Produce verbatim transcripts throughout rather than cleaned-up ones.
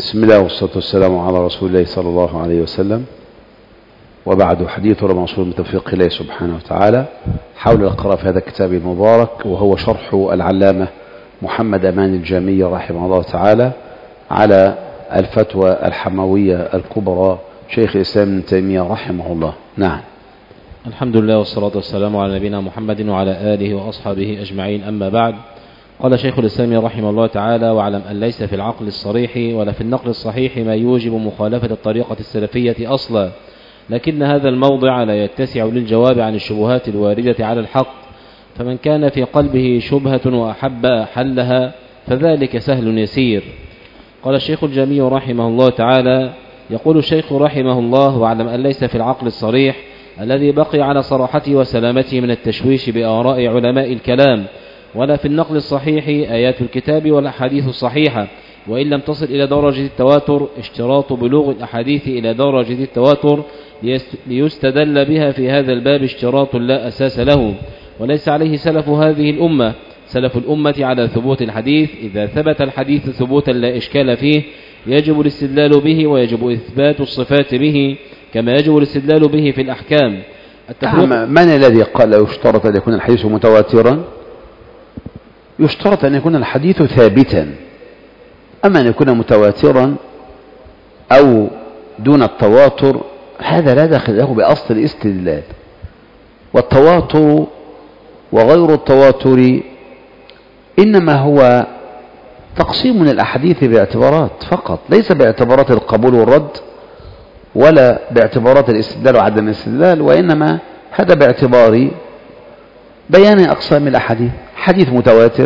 بسم الله والصلاة والسلام على رسول الله صلى الله عليه وسلم. وبعد، حديث الموصول من توفيق الله سبحانه وتعالى حول القراءة في هذا الكتاب المبارك، وهو شرح العلامة محمد أمان الجامي رحمه الله تعالى على الفتوى الحموية الكبرى شيخ الإسلام ابن تيمية رحمه الله. نعم. الحمد لله والصلاة والسلام على نبينا محمد وعلى آله وأصحابه أجمعين، أما بعد. قال شيخ الإسلام رحمه الله تعالى: واعلم أن ليس في العقل الصريح ولا في النقل الصحيح ما يوجب مخالفة الطريقة السلفية أصلا، لكن هذا الموضع لا يتسع للجواب عن الشبهات الواردة على الحق، فمن كان في قلبه شبهة وأحب حلها فذلك سهل يسير. قال الشيخ الجامي رحمه الله تعالى: يقول الشيخ رحمه الله: واعلم أن ليس في العقل الصريح الذي بقي على صراحته وسلامته من التشويش بآراء علماء الكلام، ولا في النقل الصحيح آيات الكتاب والأحاديث الصحيحة، وإن لم تصل إلى درجة التواتر اشتراط بلوغ الأحاديث إلى درجة التواتر ليستدل بها في هذا الباب اشتراط لا أساس له، وليس عليه سلف هذه الأمة. سلف الأمة على ثبوت الحديث، إذا ثبت الحديث ثبوتا لا إشكال فيه يجب الاستدلال به، ويجب إثبات الصفات به كما يجب الاستدلال به في الأحكام. من الذي قال يشترط أن يكون الحديث متواترا؟ يشترط أن يكون الحديث ثابتا، أما أن يكون متواترا أو دون التواتر هذا لا دخل له بأصل الاستدلال. والتواتر وغير التواتر إنما هو تقسيم من الأحاديث باعتبارات فقط، ليس باعتبارات القبول والرد ولا باعتبارات الاستدلال وعدم الاستدلال، وإنما هذا باعتبار بيان أقسام الأحاديث. حديث متواتر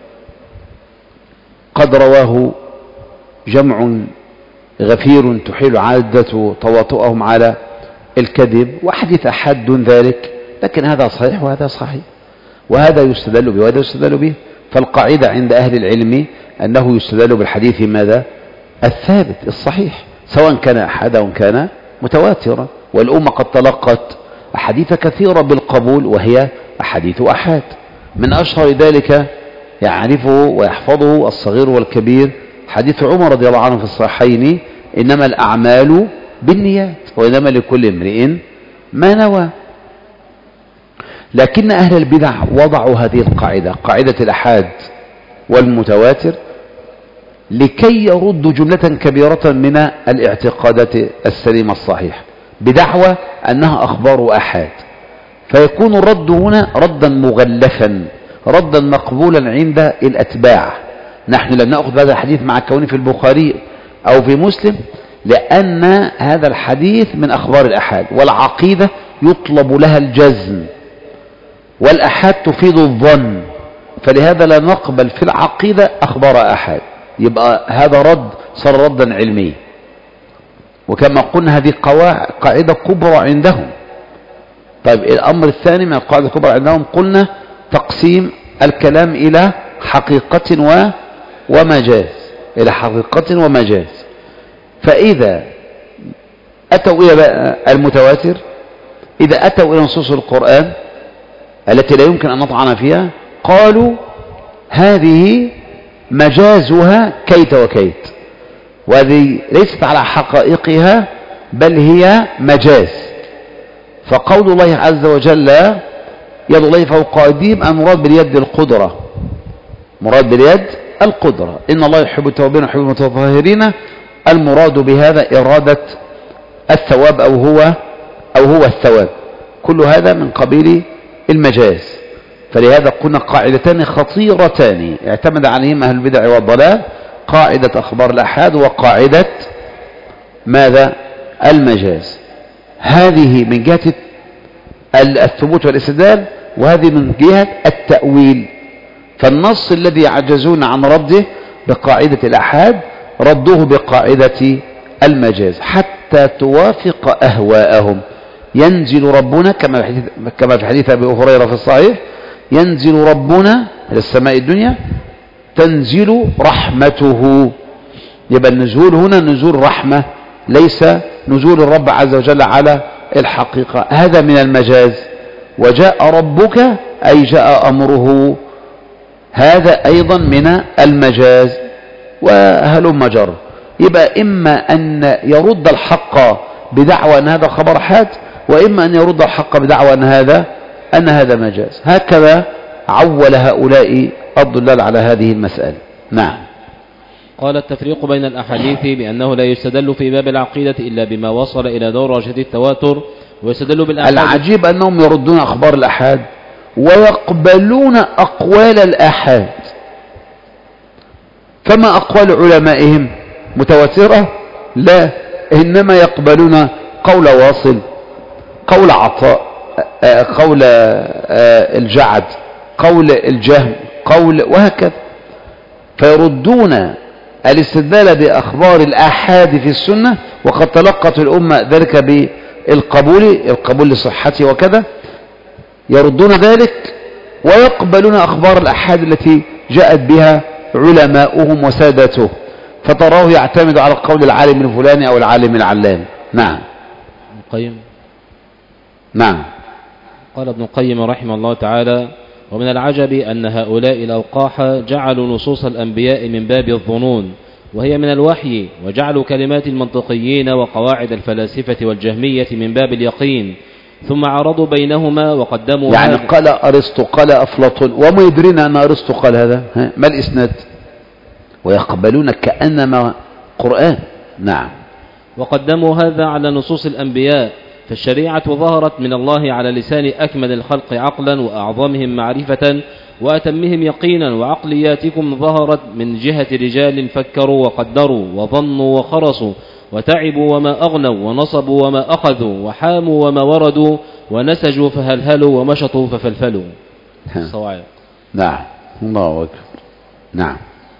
قد رواه جمع غفير تحيل عادة تواطؤهم على الكذب، وحديث أحد دون ذلك، لكن هذا صحيح وهذا صحيح، وهذا يستدل به وهذا يستدل به. فالقاعدة عند أهل العلم أنه يستدل بالحديث ماذا؟ الثابت الصحيح، سواء كان أحد أو كان متواترا. والأمة قد تلقت أحاديث كثيرة بالقبول وهي أحاديث أحاد، من أشهر ذلك يعرفه ويحفظه الصغير والكبير حديث عمر رضي الله عنه في الصحيحين: إنما الأعمال بالنيات وإنما لكل امرئ ما نوى. لكن أهل البدع وضعوا هذه القاعدة، قاعدة الأحاد والمتواتر، لكي يردوا جملة كبيرة من الاعتقادات السليمة الصحيحة بدعوى أنها أخبار أحاد، فيكون الرد هنا ردا مغلفا، ردا مقبولا عند الأتباع. نحن لم نأخذ هذا الحديث مع كونه في البخاري أو في مسلم، لأن هذا الحديث من أخبار الأحاد، والعقيدة يطلب لها الجزم، والأحاد تفيد الظن، فلهذا لا نقبل في العقيدة أخبار أحاد. يبقى هذا رد صار ردا علمي. وكما قلنا هذه قاعدة كبرى عندهم. طيب الأمر الثاني من القاعدة الكبرى عندهم قلنا تقسيم الكلام إلى حقيقة و... ومجاز، إلى حقيقة ومجاز. فإذا أتوا إلى المتواتر، إذا أتوا إلى نصوص القرآن التي لا يمكن أن نطعن فيها، قالوا هذه مجازها كيت وكيت، وهذه ليست على حقائقها بل هي مجاز. فقول الله عز وجل يد الله فوق أيديهم المراد باليد القدرة، مراد باليد القدرة. إن الله يحب التوابين ويحب المتطهرين، المراد بهذا إرادة الثواب أو هو أو هو الثواب، كل هذا من قبيل المجاز. فلهذا قلنا قاعدتان خطيرتان اعتمد عليهم أهل البدع والضلال: قاعدة أخبار الأحاد وقاعدة ماذا؟ المجاز. هذه من جهة الثبوت والاستدلال، وهذه من جهة التأويل. فالنص الذي يعجزون عن رده بقاعدة الأحاد ردوه بقاعدة المجاز حتى توافق أهواءهم. ينزل ربنا كما في حديث, كما في حديث أبي هريرة في الصحيح: ينزل ربنا إلى السماء الدنيا تنزل رحمته. يبقى النزول هنا نزول رحمة، ليس نزول الرب عز وجل على الحقيقة، هذا من المجاز. وجاء ربك أي جاء أمره، هذا أيضا من المجاز. وهلم جر. يبقى إما أن يرد الحق بدعوى أن هذا خبر أحاد، وإما أن يرد الحق بدعوى أن هذا أن هذا مجاز. هكذا عول هؤلاء الضلال على هذه المسألة. نعم. قال التفريق بين الأحاديث بأنه لا يستدل في باب العقيدة إلا بما وصل إلى درجة التواتر، ويستدل بالأحاد. العجيب أنهم يردون أخبار الأحاد ويقبلون أقوال الآحاد، فما أقوال علمائهم متواترة؟ لا، إنما يقبلون قول واصل، قول عطاء، قول الجعد، قول الجهم، قول وهكذا. فيردون الاستدلال بأخبار الآحاد في السنة، وقد تلقت الأمة ذلك بالقبول، القبول لصحته وكذا، يردون ذلك ويقبلون أخبار الآحاد التي جاءت بها علماؤهم وسادته، فتراه يعتمد على قول العالم الفلاني أو العالم العلام. نعم. القيم. نعم. قال ابن القيم رحمه الله تعالى: ومن العجب أن هؤلاء الأوقاح جعلوا نصوص الأنبياء من باب الظنون وهي من الوحي، وجعلوا كلمات المنطقيين وقواعد الفلاسفة والجهمية من باب اليقين، ثم عرضوا بينهما وقدموا يعني قال أرسطو، قال أفلاطون، وما يدرين أن أرسطو قال هذا، ما الإسناد؟ ويقبلون كأنما قرآن. نعم. وقدموا هذا على نصوص الأنبياء، فالشريعة ظهرت من الله على لسان أكمل الخلق عقلا وأعظمهم معرفة وأتمهم يقينا، وعقلياتكم ظهرت من جهة رجال فكروا وقدروا وظنوا وخرصوا وتعبوا وما أغنوا ونصبوا وما أخذوا وحاموا وما وردوا ونسجوا فهلهلوا ومشطوا ففلفلوا. صواعق. نعم. الله أكبر. نعم.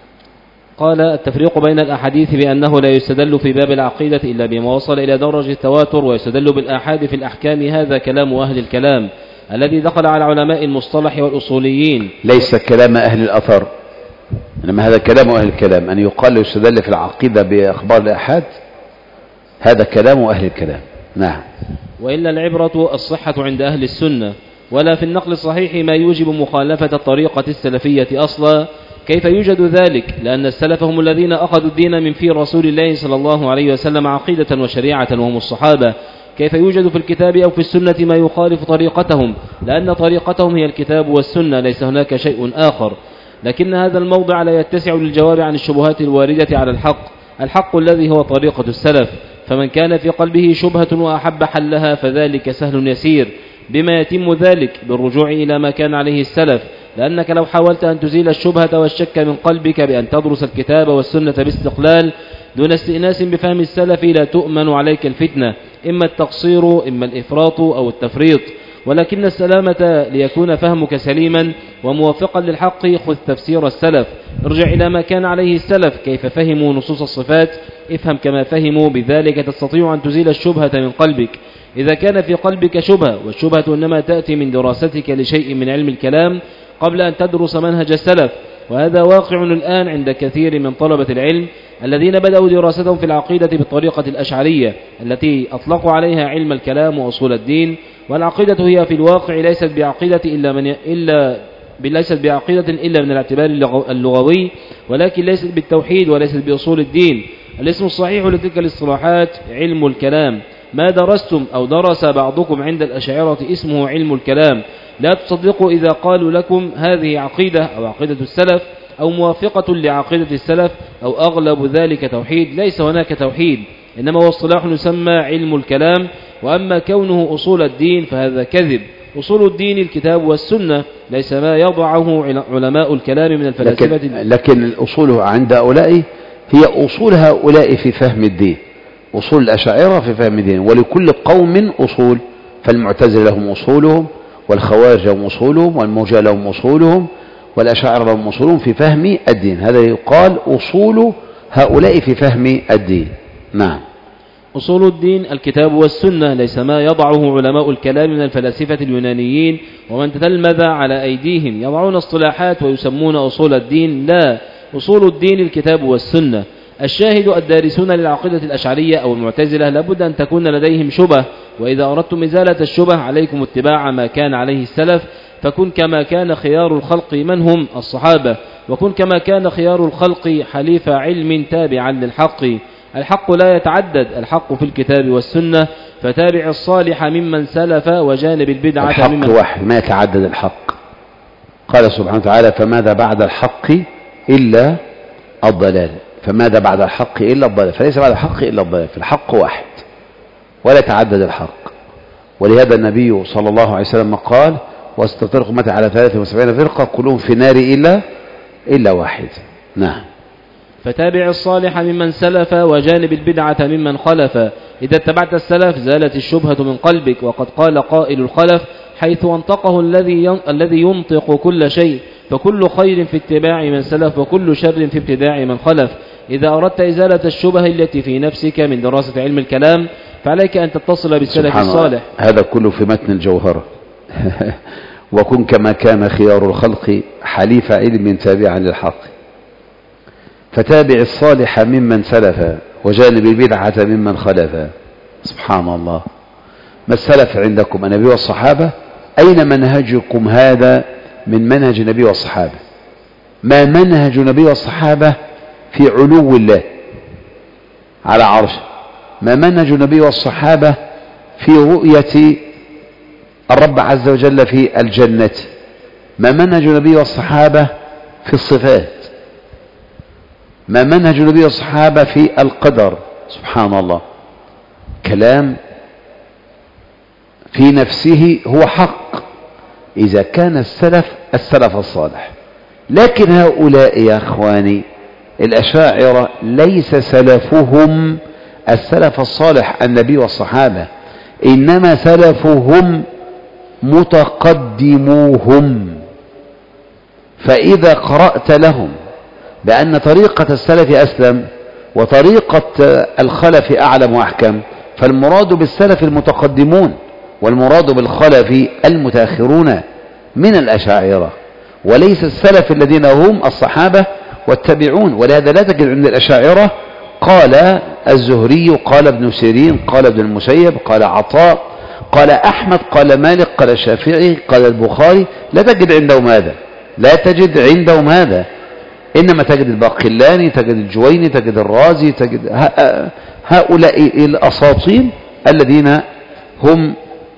قال التفريق بين الأحاديث بأنه لا يستدل في باب العقيدة إلا بما وصل إلى درجة التواتر، ويستدل بالآحاد في الأحكام، هذا كلام أهل الكلام الذي دخل على علماء المصطلح والأصوليين. ليس كلام أهل الأثر، إنما هذا كلام أهل الكلام، أن يقال يستدل في العقيدة بأخبار الآحاد، هذا كلام أهل الكلام. نعم. وإلا العبرة الصحة عند أهل السنة، ولا في النقل الصحيح ما يوجب مخالفة الطريقة السلفية أصلا. كيف يوجد ذلك؟ لأن السلف هم الذين أخذوا الدين من في رسول الله صلى الله عليه وسلم عقيدة وشريعة، وهم الصحابة. كيف يوجد في الكتاب أو في السنة ما يخالف طريقتهم؟ لأن طريقتهم هي الكتاب والسنة، ليس هناك شيء آخر. لكن هذا الموضع لا يتسع للجواب عن الشبهات الواردة على الحق، الحق الذي هو طريقة السلف. فمن كان في قلبه شبهة وأحب حلها فذلك سهل يسير، بما يتم ذلك بالرجوع إلى ما كان عليه السلف. لأنك لو حاولت أن تزيل الشبهة والشك من قلبك بأن تدرس الكتاب والسنة باستقلال دون استئناس بفهم السلف، لا تؤمن عليك الفتنة، إما التقصير إما الإفراط أو التفريط. ولكن السلامة ليكون فهمك سليما وموافقا للحق، خذ تفسير السلف، ارجع إلى ما كان عليه السلف، كيف فهموا نصوص الصفات، افهم كما فهموا، بذلك تستطيع أن تزيل الشبهة من قلبك. إذا كان في قلبك شبهة، والشبهة إنما تأتي من دراستك لشيء من علم الكلام قبل أن تدرس منهج السلف، وهذا واقع الآن عند كثير من طلبة العلم الذين بدأوا دراستهم في العقيدة بالطريقة الأشعرية التي أطلقوا عليها علم الكلام وأصول الدين. والعقيدة هي في الواقع ليست بعقيدة إلا من إلا ليست بعقيدة إلا من الاعتبار اللغوي، ولكن ليست بالتوحيد وليست بأصول الدين. الاسم الصحيح لتلك الاصطلاحات علم الكلام. ما درستم أو درس بعضكم عند الأشاعرة اسمه علم الكلام. لا تصدقوا إذا قالوا لكم هذه عقيدة أو عقيدة السلف أو موافقة لعقيدة السلف أو أغلب ذلك توحيد. ليس هناك توحيد، إنما هو اصطلاح يسمى علم الكلام. وأما كونه أصول الدين فهذا كذب. أصول الدين الكتاب والسنة، ليس ما يضعه علماء الكلام من الفلاسفة. لكن, لكن الأصول عند هؤلاء هي أصول هؤلاء في فهم الدين، أصول الأشاعرة في فهم الدين، ولكل قوم أصول. فالمعتزلة لهم أصولهم، والخوارج لهم أصولهم، والمرجئة لهم أصولهم، والأشاعرة لهم أصولهم في فهم الدين. هذا يقال أصول هؤلاء في فهم الدين. نعم. أصول الدين الكتاب والسنة، ليس ما يضعه علماء الكلام من الفلاسفة اليونانيين ومن تتلمذ على أيديهم، يضعون اصطلاحات ويسمون أصول الدين. لا، أصول الدين الكتاب والسنة. الشاهد الدارسون للعقيدة الأشعرية أو المعتزلة لابد أن تكون لديهم شبه، وإذا أردتم إزالة الشبه عليكم اتباع ما كان عليه السلف، فكن كما كان خيار الخلق من هم الصحابة، وكن كما كان خيار الخلق حليف علم تابعا للحق. الحق لا يتعدد، الحق في الكتاب والسنة، فتابع الصالح ممن سلف وجانب البدعة الحق ممن واحد، ما يتعدد الحق. قال سبحانه وتعالى فماذا بعد الحق إلا الضلال، فماذا بعد الحق إلا الضلال، فليس بعد الحق إلا الضلال، فالحق واحد ولا يتعدد الحق. ولهذا النبي صلى الله عليه وسلم قال واستفترق أمتي على ثلاثة وسبعين فرقة كلهم في النار إلا إلا واحد. نعم. فتابع الصالح ممن سلف وجانب البدعة ممن خلف. إذا اتبعت السلف زالت الشبهة من قلبك. وقد قال قائل الخلف حيث انطقه الذي الذي ينطق كل شيء، فكل خير في اتباع من سلف وكل شر في ابتداع من خلف. إذا أردت إزالة الشبهة التي في نفسك من دراسة علم الكلام فعليك أن تتصل بالسلف الصالح. هذا كله في متن الجوهرة. وكن كما كان خيار الخلق حليف علم تابعا للحق، فتابع الصالح ممن سلف وجانب البدعة ممن خلف. سبحان الله. ما السلف عندكم؟ النبي والصحابة. أين منهجكم هذا من منهج النبي والصحابة؟ ما منهج النبي والصحابة في علو الله على عرشه؟ ما منهج النبي والصحابة في رؤية الرب عز وجل في الجنة؟ ما منهج النبي والصحابة في الصفات؟ ما منهج النبي والصحابة في القدر؟ سبحان الله. كلام في نفسه هو حق إذا كان السلف السلف الصالح. لكن هؤلاء يا أخواني الأشاعرة ليس سلفهم السلف الصالح النبي والصحابة، إنما سلفهم متقدموهم. فإذا قرأت لهم بأن طريقة السلف أسلم وطريقة الخلف أعلم وأحكم، فالمراد بالسلف المتقدمون والمراد بالخلف المتأخرون من الأشاعرة، وليس السلف الذين هم الصحابة والتابعون. ولهذا لا تجد عند الأشاعرة قال الزهري، قال ابن سيرين، قال ابن المسيب، قال عطاء، قال أحمد، قال مالك، قال الشافعي، قال البخاري. لا تجد عندهم هذا، لا تجد عندهم هذا. إنما تجد الباقلاني، تجد الجويني، تجد الرازي، تجد هؤلاء الأساطين الذين هم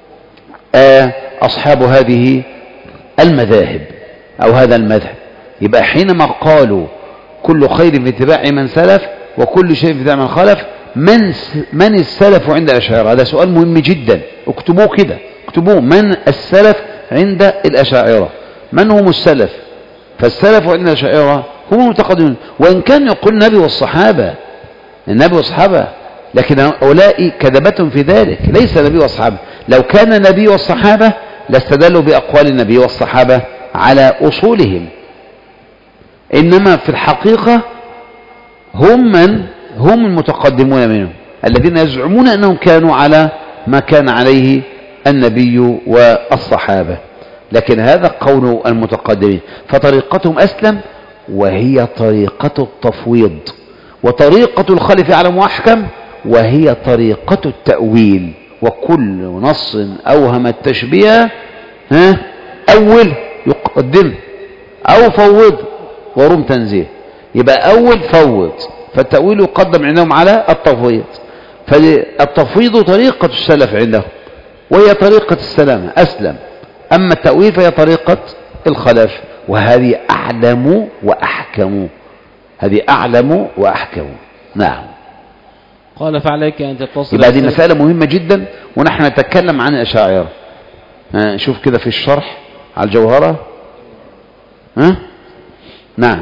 أصحاب هذه المذاهب أو هذا المذهب. يبقى حينما قالوا كل خير في اتباع من سلف وكل شيء في اتباع من خلف، من من السلف عند الأشاعرة؟ هذا سؤال مهم جدا، اكتبوه كده، اكتبوه. من السلف عند الأشاعرة؟ من هم السلف؟ فالسلف عند الأشاعرة هم المتقدمون، وإن كان يقول النبي والصحابة، النبي والصحابة، لكن هؤلاء كذبتهم في ذلك، ليس النبي والصحابة. لو كان النبي والصحابة لاستدلوا بأقوال النبي والصحابة على أصولهم، إنما في الحقيقة هم من هم المتقدمون منهم الذين يزعمون أنهم كانوا على ما كان عليه النبي والصحابة. لكن هذا قول المتقدمين، فطريقتهم أسلم، وهي طريقة التفويض، وطريقة الخلف أعلم وأحكم، وهي طريقة التأويل. وكل نص أوهم التشبيه ها أول يقدم أو فوض ورم تنزيه. يبقى أول فوض، فالتأويل يقدم عندهم على التفويض. فالتفويض طريقة السلف عندهم، وهي طريقة السلامة أسلم. أما التأويل فهي طريقة الخلف، وهذه أعلم وأحكم، هذه أعلم وأحكم. نعم. قال فعليك أن تتصل. يبقى هذه مسألة مهمة جدا، ونحن نتكلم عن الأشاعرة. شوف كده في الشرح على الجوهرة. ها؟ نعم.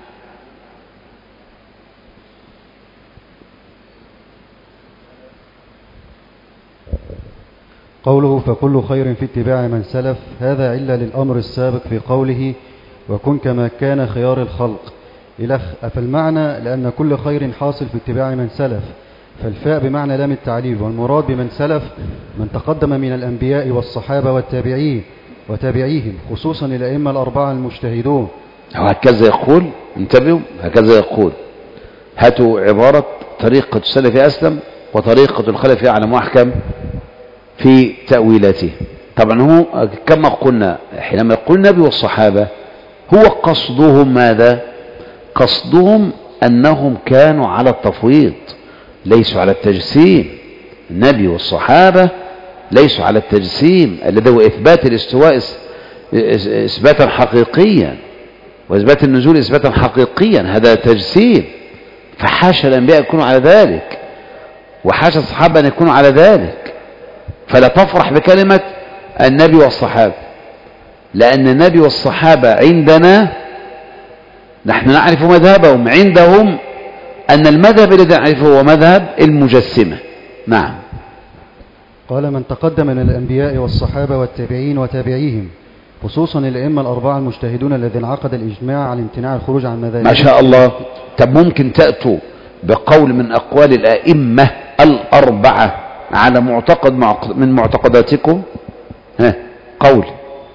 قوله فكل خير في اتباع من سلف، هذا علة للأمر السابق في قوله وكن كما كان خيار الخلق إلخ. فالمعنى لأن كل خير حاصل في اتباع من سلف، فالفاء بمعنى لام التعليل، والمراد بمن سلف من تقدم من الأنبياء والصحابة والتابعين وتابعيهم، خصوصا الأئمة الأربعة المجتهدون. هكذا يقول، انتبهوا، هكذا يقول. هاتوا عبارة طريقة السلف أسلم وطريقة الخلف أعلم وأحكم في تأويلاته. طبعا هو كما قلنا حينما يقول النبي والصحابة هو قصدهم ماذا؟ قصدهم أنهم كانوا على التفويض ليسوا على التجسيم. النبي والصحابة ليسوا على التجسيم الذي هو إثبات الاستواء إثباتا حقيقيا وإثبات النزول إثباتا حقيقيا، هذا تجسيم. فحاشا الأنبياء يكونوا على ذلك وحاشا الصحابة أن يكونوا على ذلك. فلا تفرح بكلمة النبي والصحابة، لأن النبي والصحابة عندنا نحن نعرف مذهبهم، عندهم أن المذهب الذي نعرفه هو مذهب المجسمة. نعم. قال من تقدم من الأنبياء والصحابة والتابعين وتابعيهم خصوصا الأئمة الأربعة المجتهدون الذين عقد الإجماع على امتناع الخروج عن مذاهب. ما شاء الله. طب ممكن تأتوا بقول من أقوال الأئمة الأربعة على معتقد من معتقداتكم؟ ها قول.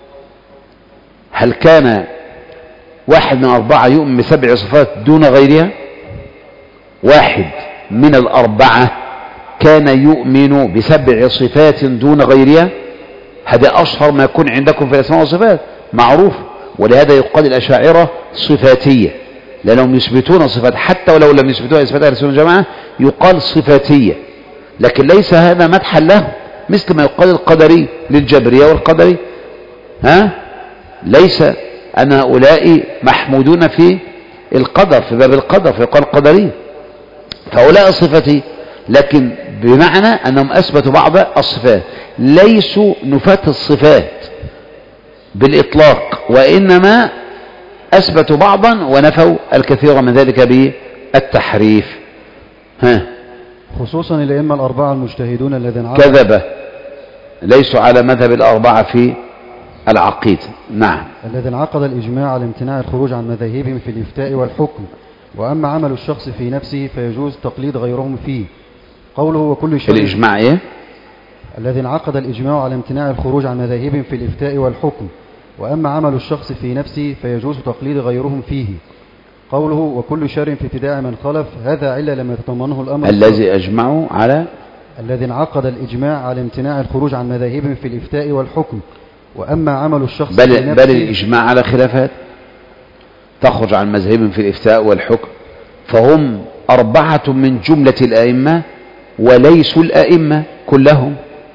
هل كان واحد من أربعة يؤمن بسبع صفات دون غيرها؟ واحد من الأربعة كان يؤمن بسبع صفات دون غيرها؟ هذا أشهر ما يكون عندكم في الأسماء والصفات معروف. ولهذا يقال الأشاعرة صفاتية، لأنهم يثبتون صفات حتى ولو لم يثبتوها إثبات أهل السنة والجماعة يقال صفاتية، لكن ليس هذا مدحا له، مثل ما يقال القدري للجبرية والقدري. ها ليس أن هؤلاء محمودون في القدر في باب القدر فيقال قدري، فهؤلاء صفتي، لكن بمعنى أنهم أثبتوا بعض الصفات، ليسوا نفاة الصفات بالإطلاق، وإنما أثبتوا بعضا ونفوا الكثير من ذلك بالتحريف. ها خصوصا الأئمة الأربعة المجتهدون الذين كذب ليسوا على مذهب الأربعة في العقيدة. نعم. الذين عقد الإجماع على امتناع الخروج عن مذاهبهم في الإفتاء والحكم، وأما عمل الشخص في نفسه فيجوز تقليد غيرهم فيه. قوله وكل شيء الإجماع إيه؟ الذين عقد الإجماع على امتناع الخروج عن مذاهبهم في الإفتاء والحكم، وأما عمل الشخص في نفسه فيجوز تقليد غيرهم فيه. قوله وكل شر في ابتداع من خلف، هذا علة لما يتضمنه الأمر الذي أجمعوا على الذين عقد الإجماع على امتناع الخروج عن مذاهبهم في الإفتاء والحكم، وأما عمل الشخص بل, في نفسه بل الإجماع على خلافات تخرج عن مذهبهم في الإفتاء والحكم، فهم أربعة من جملة الأئمة وليسوا الأئمة كلهم،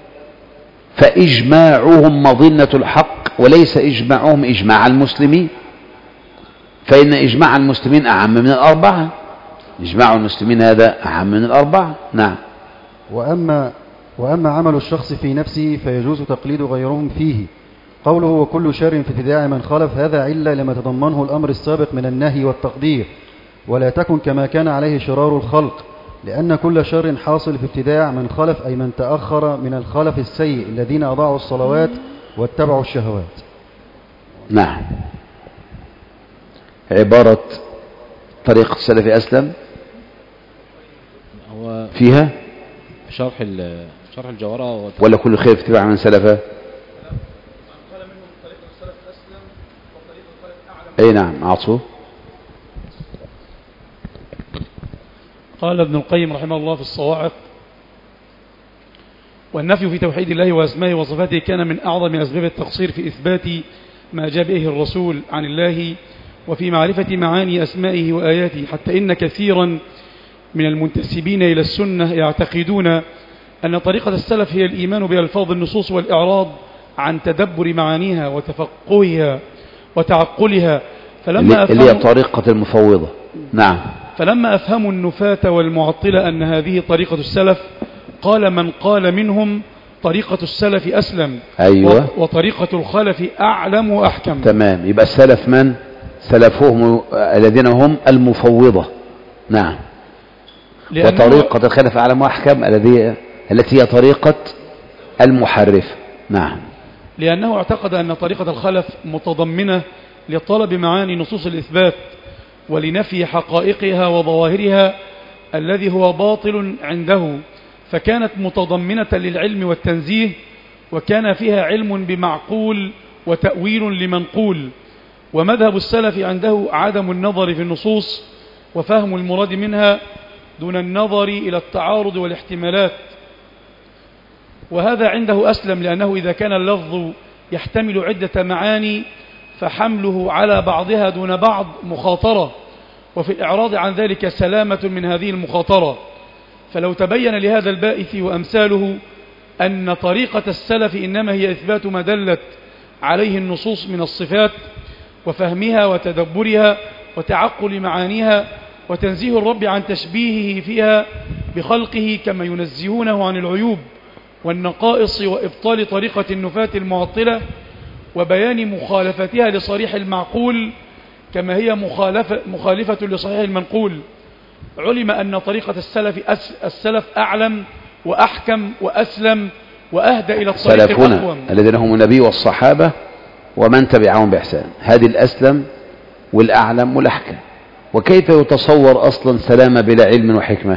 فإجماعهم مظنة الحق وليس إجماعهم إجماع المسلمين، فإن إجماع المسلمين أعم من الأربعة، إجماع المسلمين هذا أعم من الأربعة. نعم. وأما, وأما عمل الشخص في نفسه فيجوز تقليد غيرهم فيه. قوله وكل شر في ابتداع من خلف، هذا علة لما تضمنه الأمر السابق من النهي والتقدير، ولا تكن كما كان عليه شرار الخلق، لأن كل شر حاصل في ابتداع من خلف، أي من تأخر من الخلف السيء الذين أضاعوا الصلوات واتبعوا الشهوات. نعم. عبارة طريقة السلف أسلم هو فيها شرح شرح الجوهرة ولا كل خير في اتباع من سلفه؟ أي نعم. أعطوه. قال ابن القيم رحمه الله في الصواعق: والنفي في توحيد الله وأسمائه وصفاته كان من أعظم أسباب التقصير في إثبات ما جاء به الرسول عن الله وفي معرفة معاني أسمائه وآياته، حتى إن كثيرا من المنتسبين إلى السنة يعتقدون أن طريقة السلف هي الإيمان بألفاظ النصوص والإعراض عن تدبر معانيها وتفقهها وتعقلها. فلما اللي هي طريقة المفوضة. نعم. فلما أفهموا النفاة والمعطلة أن هذه طريقة السلف، قال من قال منهم طريقة السلف أسلم. أيوة. وطريقة الخلف أعلم وأحكم. تمام. يبقى السلف من؟ سلفهم الذين هم المفوضة. نعم. وطريقة الخلف أعلم وأحكم الذي التي هي طريقة المحرف. نعم. لأنه اعتقد أن طريقة الخلف متضمنة لطلب معاني نصوص الإثبات ولنفي حقائقها وظواهرها الذي هو باطل عنده، فكانت متضمنة للعلم والتنزيه، وكان فيها علم بمعقول وتأويل لمنقول. ومذهب السلف عنده عدم النظر في النصوص وفهم المراد منها دون النظر إلى التعارض والاحتمالات، وهذا عنده أسلم، لأنه إذا كان اللفظ يحتمل عدة معاني فحمله على بعضها دون بعض مخاطرة، وفي الإعراض عن ذلك سلامة من هذه المخاطرة. فلو تبين لهذا البائث وأمثاله أن طريقة السلف إنما هي إثبات ما دلت عليه النصوص من الصفات وفهمها وتدبرها وتعقل معانيها وتنزيه الرب عن تشبيهه فيها بخلقه كما ينزهونه عن العيوب والنقائص، وإبطال طريقة النفاة المعطلة وبيان مخالفتها لصريح المعقول كما هي مخالفة, مخالفة لصحيح المنقول، علم أن طريقة السلف السلف أعلم وأحكم وأسلم وأهدى إلى الطريق سلفنا الأقوم الذين هم النبي والصحابة ومن تبعهم بإحسان، هذه الأسلم والأعلم والأحكم. وكيف يتصور أصلا سلامة بلا علم وحكمة؟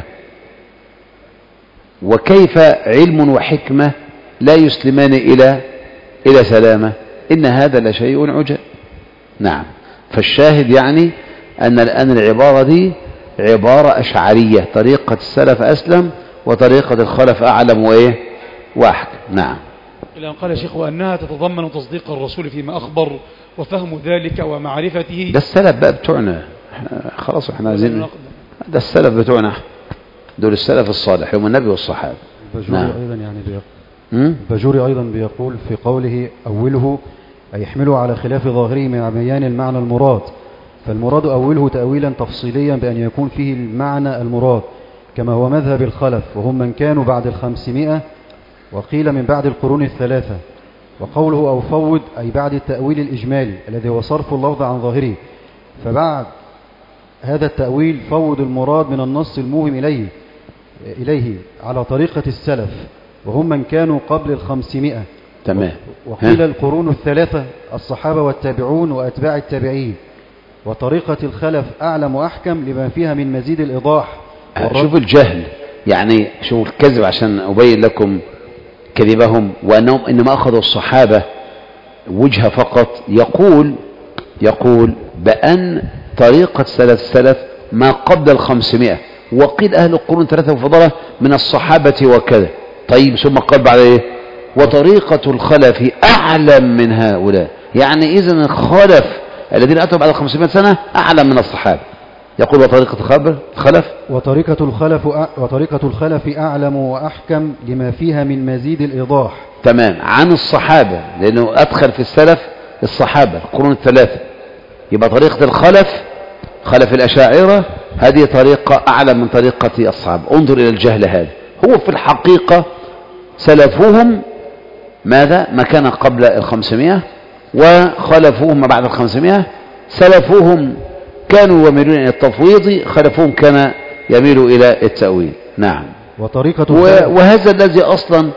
وكيف علم وحكمة لا يسلمان إلى إلى سلامة؟ إن هذا لشيء عجب. نعم. فالشاهد يعني أن الآن العبارة دي عبارة أشعرية، طريقة السلف أسلم وطريقة الخلف أعلم وإيه وأحكم. نعم. إلى أن قال يا شيخ وأنها تتضمن تصديق الرسول فيما أخبر وفهم ذلك ومعرفته. ده السلف بقى بتوعنا خلاص، احنا عايزين ده السلف بتوعنا، دول السلف الصالح هم النبي والصحابة. الباجوري نعم. أيضا يعني بيقول الباجوري أيضا بيقول في قوله أوله أي يحمله على خلاف ظاهره من بيان المعنى المراد، فالمراد أوله تأويلا تفصيليا بأن يكون فيه المعنى المراد كما هو مذهب الخلف وهم من كانوا بعد الخمسمائة وقيل من بعد القرون الثلاثة. وقوله أو فوض أي بعد التأويل الإجمالي الذي هو صرف اللفظ عن ظاهره، فبعد هذا التأويل فوض المراد من النص الموهم إليه إليه على طريقة السلف وهم من كانوا قبل الخمسمائة. تمام. وقيل القرون الثلاثة الصحابة والتابعون وأتباع التابعين. وطريقة الخلف أعلم وأحكم لما فيها من مزيد الإيضاح. شوفوا الجهل، يعني شوفوا الكذب عشان أبين لكم كذبهم، وأنهم إنما أخذوا الصحابة وجهة فقط. يقول يقول بأن طريقة سلف السلف ما قبل الخمسمائة، وقيل أهل القرون ثلاثة وفضلة من الصحابة وكذا. طيب ثم قال بعد إيه وطريقة الخلف أعلم من هؤلاء، يعني إذن الخلف الذين أتوا بعد خمسمائة سنة أعلم من الصحابة. يقول وطريقة الخلف وطريقة الخلف وطريقة الخلف أعلم وأحكم لما فيها من مزيد الإيضاح. تمام. عن الصحابة، لأنه أدخل في السلف الصحابة القرون الثلاثة، يبقى طريقة الخلف خلف الأشاعرة هذه طريقة أعلى من طريقة الصحابة. انظر إلى الجهل هذا. هو في الحقيقة سلفوهم ماذا ما كان قبل الخمسمائة، وخلفوهم ما بعد الخمسمائة. سلفوهم كانوا يميلون إلى التفويض، خلفوهم كان يميل إلى التأويل. نعم. وطريقة وهذا الذي أصلا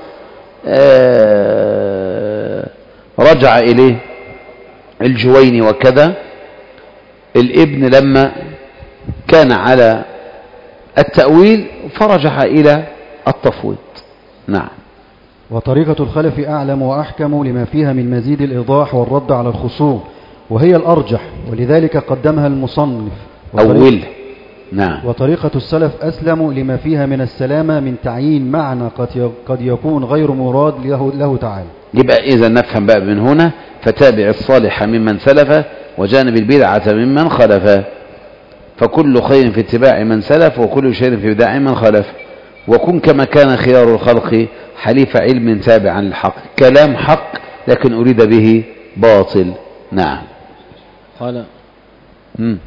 رجع إليه الجويني وكذا الابن لما كان على التأويل فرجح إلى التفويض. نعم. وطريقة الخلف أعلم وأحكم لما فيها من مزيد الإيضاح والرد على الخصوم، وهي الأرجح ولذلك قدمها المصنف. أول. نعم. وطريقة السلف أسلم لما فيها من السلامة من تعيين معنى قد يكون غير مراد له, له تعالى. يبقى إذا نفهم بقى من هنا فتابع الصالح ممن سلف وجانب البدعة ممن خلف، فكل خير في اتباع من سلف وكل شيء في بداع من خلف، وكن كما كان خيار الخلق حليف علم تابعا للحق. كلام حق لكن أريد به باطل. نعم. قال مم.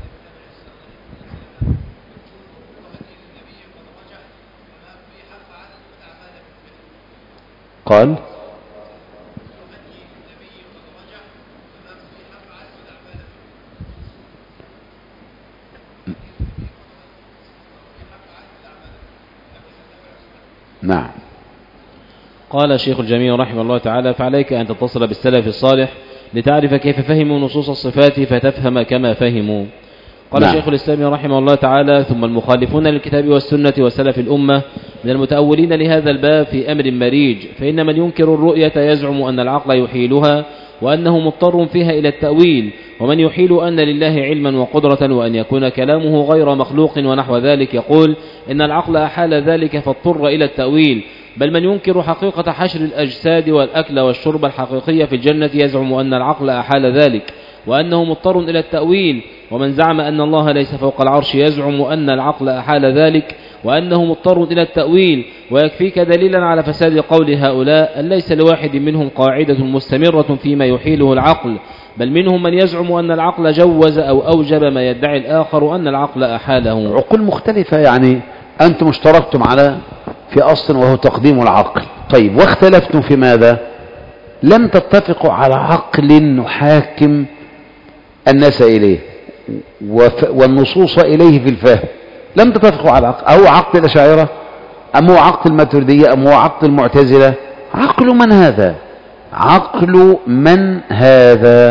قال نعم. قال شيخ الجميع رحمه الله تعالى فعليك أن تتصل بالسلف الصالح لتعرف كيف فهموا نصوص الصفات فتفهم كما فهموا. قال نعم. شيخ الإسلام رحمه الله تعالى ثم المخالفون للكتاب والسنة وسلف الأمة من المتأولين لهذا الباب في أمر مريج، فإن من ينكر الرؤية يزعم أن العقل يحيلها وأنه مضطر فيها إلى التأويل، ومن يحيل أن لله علما وقدرة وأن يكون كلامه غير مخلوق ونحو ذلك يقول إن العقل أحال ذلك فاضطر إلى التأويل، بل من ينكر حقيقة حشر الأجساد والأكل والشرب الحقيقية في الجنة يزعم أن العقل أحال ذلك وأنه مضطر إلى التأويل، ومن زعم أن الله ليس فوق العرش يزعم أن العقل أحال ذلك وأنه مضطر إلى التأويل. ويكفيك دليلا على فساد قول هؤلاء أن ليس لواحد منهم قاعدة مستمرة فيما يحيله العقل، بل منهم من يزعم أن العقل جوز أو أوجب ما يدعي الآخر أن العقل أحاله. عقول مختلفة، يعني أنتم اشتركتم على في أصل وهو تقديم العقل، طيب واختلفتم في ماذا؟ لم تتفقوا على عقل نحاكم الناس إليه والنصوص إليه في الفهم، لم تتفقوا على عقل. أهو عقل الأشاعرة أم هو عقل الماتريدية أم هو عقل المعتزلة؟ عقل من هذا؟ عقل من هذا؟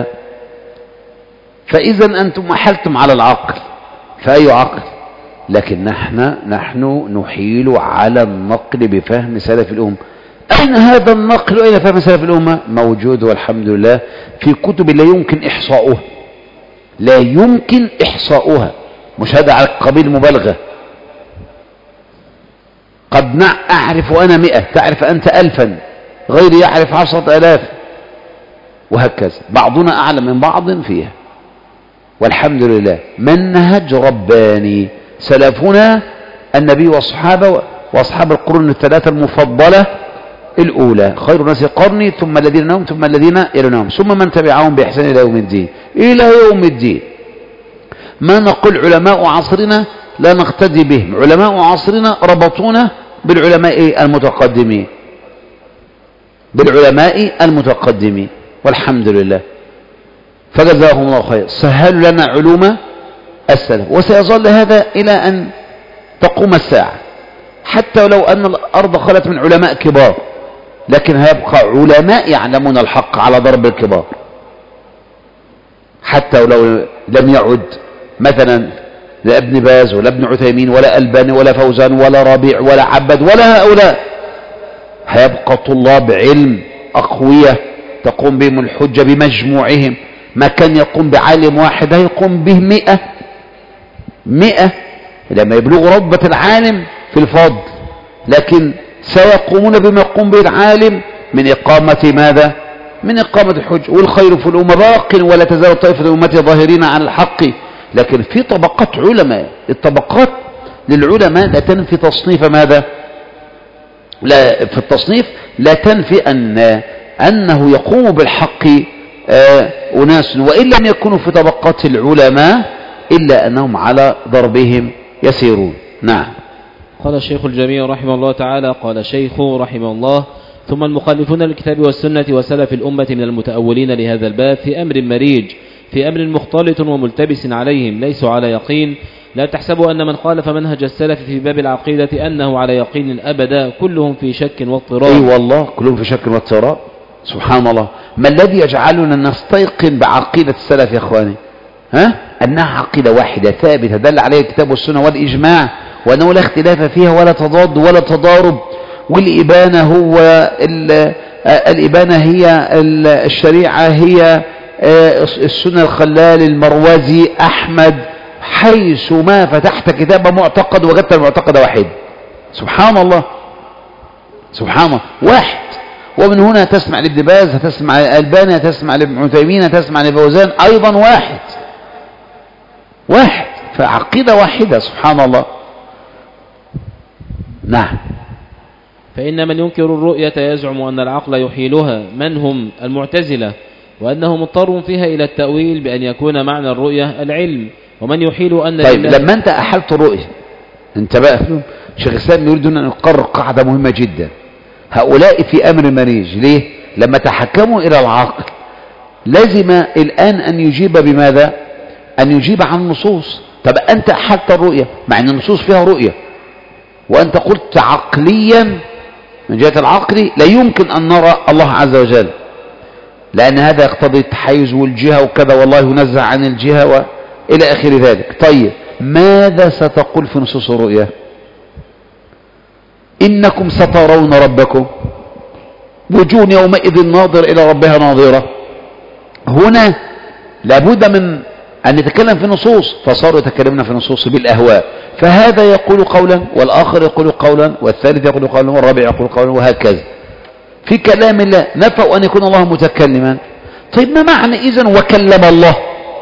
فإذا أنتم أحلتم على العقل، فأي عقل؟ لكن نحن نحن نحيل على النقل بفهم سلف الأمة. أين هذا النقل وأين فهم سلف الأمة؟ موجود والحمد لله في كتب لا يمكن إحصاؤها، لا يمكن إحصاؤها، مش هذا على قبيل مبالغة. قد أعرف أنا مئة، تعرف أنت ألفا، غيري يعرف عشرة آلاف، وهكذا بعضنا أعلم من بعض فيها والحمد لله. منهج رباني، سلفنا النبي والصحابة وأصحاب القرون الثلاثة المفضلة الأولى، خير الناس قرني ثم الذين نهم ثم الذين يلونهم ثم من تبعهم بإحسان إلى يوم الدين. إلى يوم الدين ما نقول علماء عصرنا لا نقتدي بهم، علماء عصرنا ربطونا بالعلماء المتقدمين بالعلماء المتقدمين والحمد لله، فجزاهم الله خير، سهلوا لنا علوم السلف، وسيظل هذا إلى أن تقوم الساعة، حتى لو أن الأرض خلت من علماء كبار، لكن هيبقى علماء يعلمون الحق على ضرب الكبار، حتى لو لم يعد مثلا لا ابن باز ولا ابن عثيمين ولا ألباني ولا فوزان ولا ربيع ولا عبد ولا هؤلاء، هيبقى طلاب علم أقوياء تقوم بهم الحجة بمجموعهم، ما كان يقوم بعالم واحد هيقوم به مئة مئة لما يبلغوا رتبة العالم في الفضل، لكن سيقومون بما يقوم به العالم من إقامة ماذا؟ من إقامة الحج. والخير في الأمة باق ولا تزال طائفة أمتي ظاهرين عن الحق. لكن في طبقات علماء، الطبقات للعلماء لا تنفي تصنيف ماذا؟ لا في التصنيف لا تنفي أن أنه يقوم بالحق آه أناس وإن لم يكونوا في طبقات العلماء إلا أنهم على ضربهم يسيرون. نعم. قال الشيخ الجميع رحمه الله تعالى: قال الشيخ رحمه الله: ثم المخالفون للكتاب والسنة وسلف الأمة من المتأولين لهذا الباب في أمر مريج، في أمر مختلط وملتبس عليهم، ليسوا على يقين. لا تحسبوا أن من خالف منهج السلف في باب العقيدة أنه على يقين أبدا، كلهم في شك واضطراب. أي أيوة والله كلهم في شك واضطراب، سبحان الله. ما الذي يجعلنا نستيقن بعقيدة السلف يا إخواني؟ ها؟ أنها عقيدة واحدة ثابتة دل عليها الكتاب والسنة والإجماع، وأنه لا اختلاف فيها ولا تضاد ولا تضارب. والإبانة هو الإبانة هي الشريعة، هي السنة، الخلال، المروزي، أحمد، حيث ما فتحت كتاب معتقد وجدت المعتقد واحد. سبحان الله سبحان الله واحد. ومن هنا تسمع لابن باز، تسمع للألباني، تسمع لابن عثيمين، تسمع لفوزان، أيضا واحد واحد، فعقيدة واحدة سبحان الله. نعم. فإن من ينكر الرؤية يزعم أن العقل يحيلها، من هم؟ المعتزلة، وأنه مضطر فيها إلى التأويل بأن يكون معنى الرؤية العلم، ومن يحيل أن طيب لما أنت أحلت الرؤية، أنت بقى شيخ الإسلام يريد أن نقرر قاعدة مهمة جدا. هؤلاء في أمر مريج، ليه؟ لما تحكموا إلى العقل لازم الآن أن يجيب بماذا؟ أن يجيب عن النصوص. طب أنت أحلت الرؤية مع أن النصوص فيها رؤية، وأنت قلت عقليا من جهة العقل لا يمكن أن نرى الله عز وجل، لأن هذا يقتضي التحيز والجهة وكذا، والله ينزه عن الجهة وإلى آخر ذلك. طيب ماذا ستقول في نصوص الرؤية؟ إنكم سترون ربكم، وجوه يومئذ ناظر إلى ربها ناظرة. هنا لابد من أن يتكلم في نصوص، فصاروا يتكلمون في نصوص بالأهواء، فهذا يقول قولا والآخر يقول قولا والثالث يقول قولا والرابع يقول قولا، وهكذا في كلام الله. نفوا أن يكون الله متكلما. طيب ما معنى إذن وكلم الله؟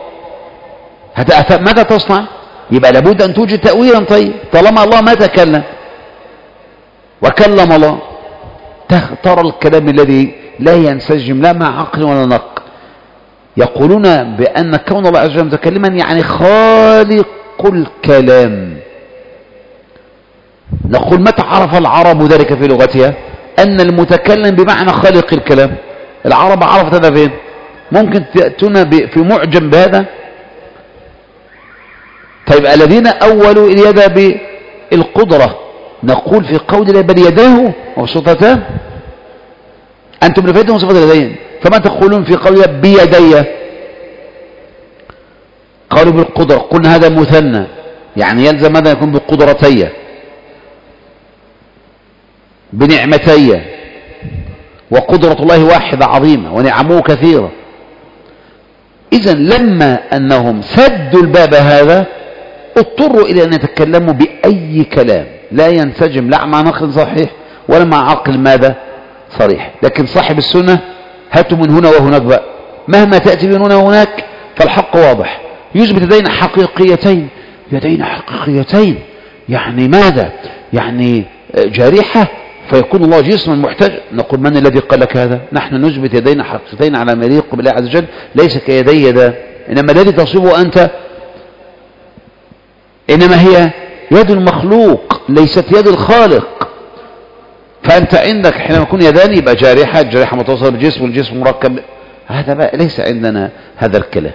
ماذا تصنع؟ يبقى لابد أن توجد تأويلا. طيب طالما الله ما تكلم وكلم الله، ترى الكلام الذي لا ينسجم لا مع عقل ولا نقل. يقولون بأن كون الله عز وجل متكلما يعني خالق الكلام. نقول متى عرف العرب ذلك في لغتها؟ أن المتكلم بمعنى خالق الكلام. العرب عرفت هذا فين؟ ممكن تأتون في معجم بهذا؟ طيب الذين أولوا اليد بالقدرة، نقول في قول الله بل يداه مبسوطتان، أنتم لفيتم صفة اليدين، فما تقولون في قول الله بيدي؟ قالوا بالقدرة، قلنا هذا مثنى يعني يلزم ماذا يكون بقدرتي بنعمتي، وقدرة الله واحدة عظيمة ونعمه كثيرة. إذن لما أنهم سدوا الباب هذا اضطروا إلى أن يتكلموا بأي كلام لا ينسجم لا مع نقل صحيح ولا مع عقل ماذا صريح. لكن صاحب السنة هاتوا من هنا وهناك بقى، مهما تأتي من هنا وهناك فالحق واضح. يثبت يدين حقيقيتين، يدين حقيقيتين يعني ماذا؟ يعني جارحة فيكون الله جسما محتاج. نقول من الذي قال لك هذا؟ نحن نثبت يدين حقيقتين على ما يليق بالله عز وجل، ليس كيدي يدا، إنما الذي تصفه أنت إنما هي يد المخلوق ليست يد الخالق. فأنت عندك حينما يكون يدان يبقى جارحة، جارحة متصلة بالجسم والجسم مركب. هذا بقى ليس عندنا هذا الكلام،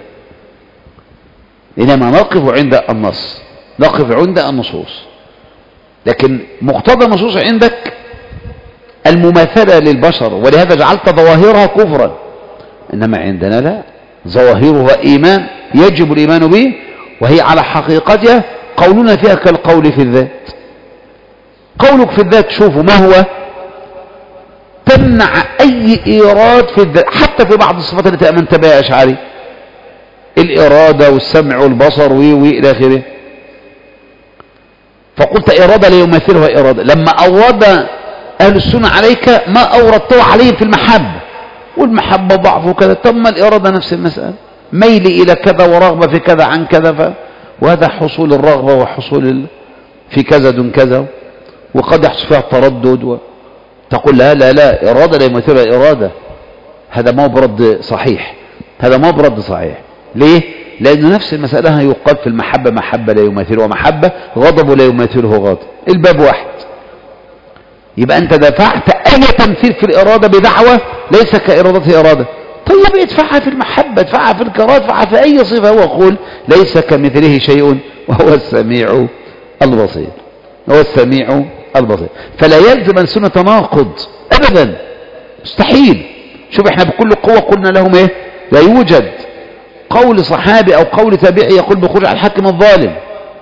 إنما نقف عند النص، نقف عند النصوص. لكن مقتضى النصوص عندك المماثلة للبشر، ولهذا جعلت ظواهرها كفرا، إنما عندنا لا، ظواهرها إيمان يجب الإيمان به، وهي على حقيقتها قولنا فيها كالقول في الذات. قولك في الذات شوفوا ما هو؟ تمنع أي إيراد في الذات، حتى في بعض الصفات التي أمنت بها يا أشعري، الإرادة والسمع والبصر وي وي إلى آخره. فقلت إرادة لا يمثلها إرادة. لما أورد أهل السنة عليك ما أوردته عليهم في المحبة، والمحبة ضعف وكذا. ثم الإرادة نفس المسألة، ميل إلى كذا ورغبة في كذا عن كذا، ف... وهذا حصول الرغبة وحصول ال... في كذا دون كذا، وقد يحصل فيها التردد و... تقول لا لا لا إرادة لا يمثلها إرادة. هذا ما برد صحيح، هذا ما برد صحيح. ليه؟ لأنه نفس المسألة يقال في المحبة محبة لا يمثلها محبة، غضب لا يمثله غضب، الباب واحد. يبقى أنت دفعت أي تمثيل في الإرادة بدعوة ليس كإرادة إرادة. طيب ادفعها في المحبة، ادفعها في الكراهة، ادفعها في أي صفة. هو يقول ليس كمثله شيء وهو السميع البصير، هو السميع البصير. فلا يلزم أن سنة تناقض أبدا، مستحيل. شوف احنا بكل قوة قلنا لهم ايه؟ لا يوجد قول صحابي أو قول تابعي يقول بخروج على الحاكم الظالم.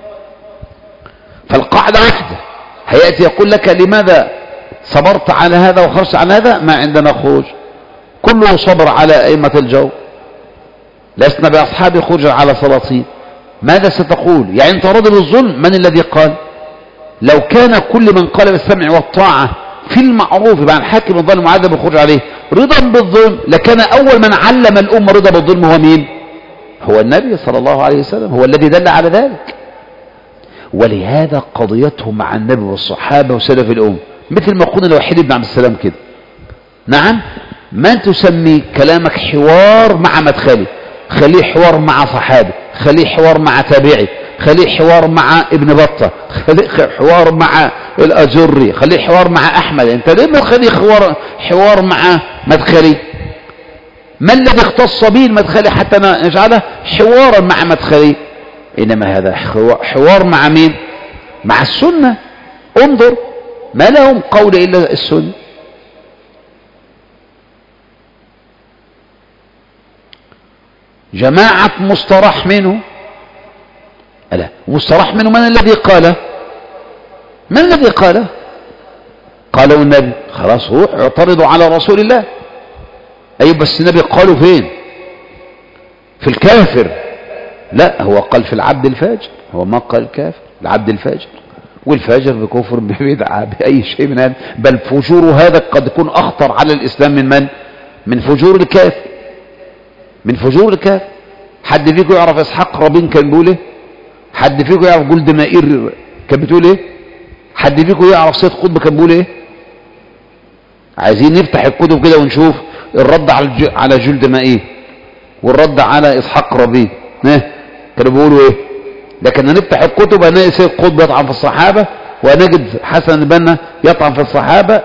فالقاعدة واحدة، هيأتي يقول لك لماذا صبرت على هذا وخرجت على هذا؟ ما عندنا خروج، كله صبر على أئمة الجو، لسنا بأصحاب خروج على سلاطين. ماذا ستقول؟ يعني انت راضي بالظلم؟ من الذي قال؟ لو كان كل من قال بالسمع والطاعة في المعروف يبقى الحاكم الظالم معذب بالخروج عليه رضا بالظلم، لكان أول من علم الأمة رضا بالظلم هو مين؟ هو النبي صلى الله عليه وسلم، هو الذي دل على ذلك. ولهذا قضيتهم مع النبي والصحابة وسلف الأمة مثل ما قلنا لوحيد بن عبد السلام كده. نعم، ما تسمي كلامك حوار مع مدخلي، خليه حوار مع صحابي، خليه حوار مع تابعي، خليه حوار مع ابن بطة، خليه حوار مع الأجري، خليه حوار مع أحمد. انت ليه ما تخليه حوار حوار مع مدخلي؟ ما الذي اختص به المدخلي حتى نجعله حوارا مع مدخلي؟ إنما هذا حوار مع مين؟ مع السنة. انظر ما لهم قول إلا السنة. جماعة مستراح منه، ألا مستراح منه من الذي قاله؟ من الذي قاله؟ قالوا النبي، خلاص روح اعترضوا على رسول الله. أيوب بس النبي قالوا فين؟ في الكافر. لا، هو قال في العبد الفاجر، هو ما قال كافر، العبد الفاجر. والفاجر بكفر ببدعة بأي شيء من هذا، بل فجور هذا قد يكون أخطر على الإسلام من من؟ من فجور الكافر، من فجور الكافر. حد فيكم يعرف إسحاق رابين كان بيقول إيه؟ حد فيكم يعرف جولد مائير كان بتقول إيه؟ حد فيكم يعرف سيد قطب كان بيقول إيه؟ عايزين نفتح الكتب كده ونشوف الرد على على جولد مائير والرد على إسحاق رابين، ايه كانوا بيقولوا ايه؟ لكن نفتح الكتب هنلاقي سيد قطب يطعن في الصحابة، ونجد حسن البنا يطعن في الصحابة،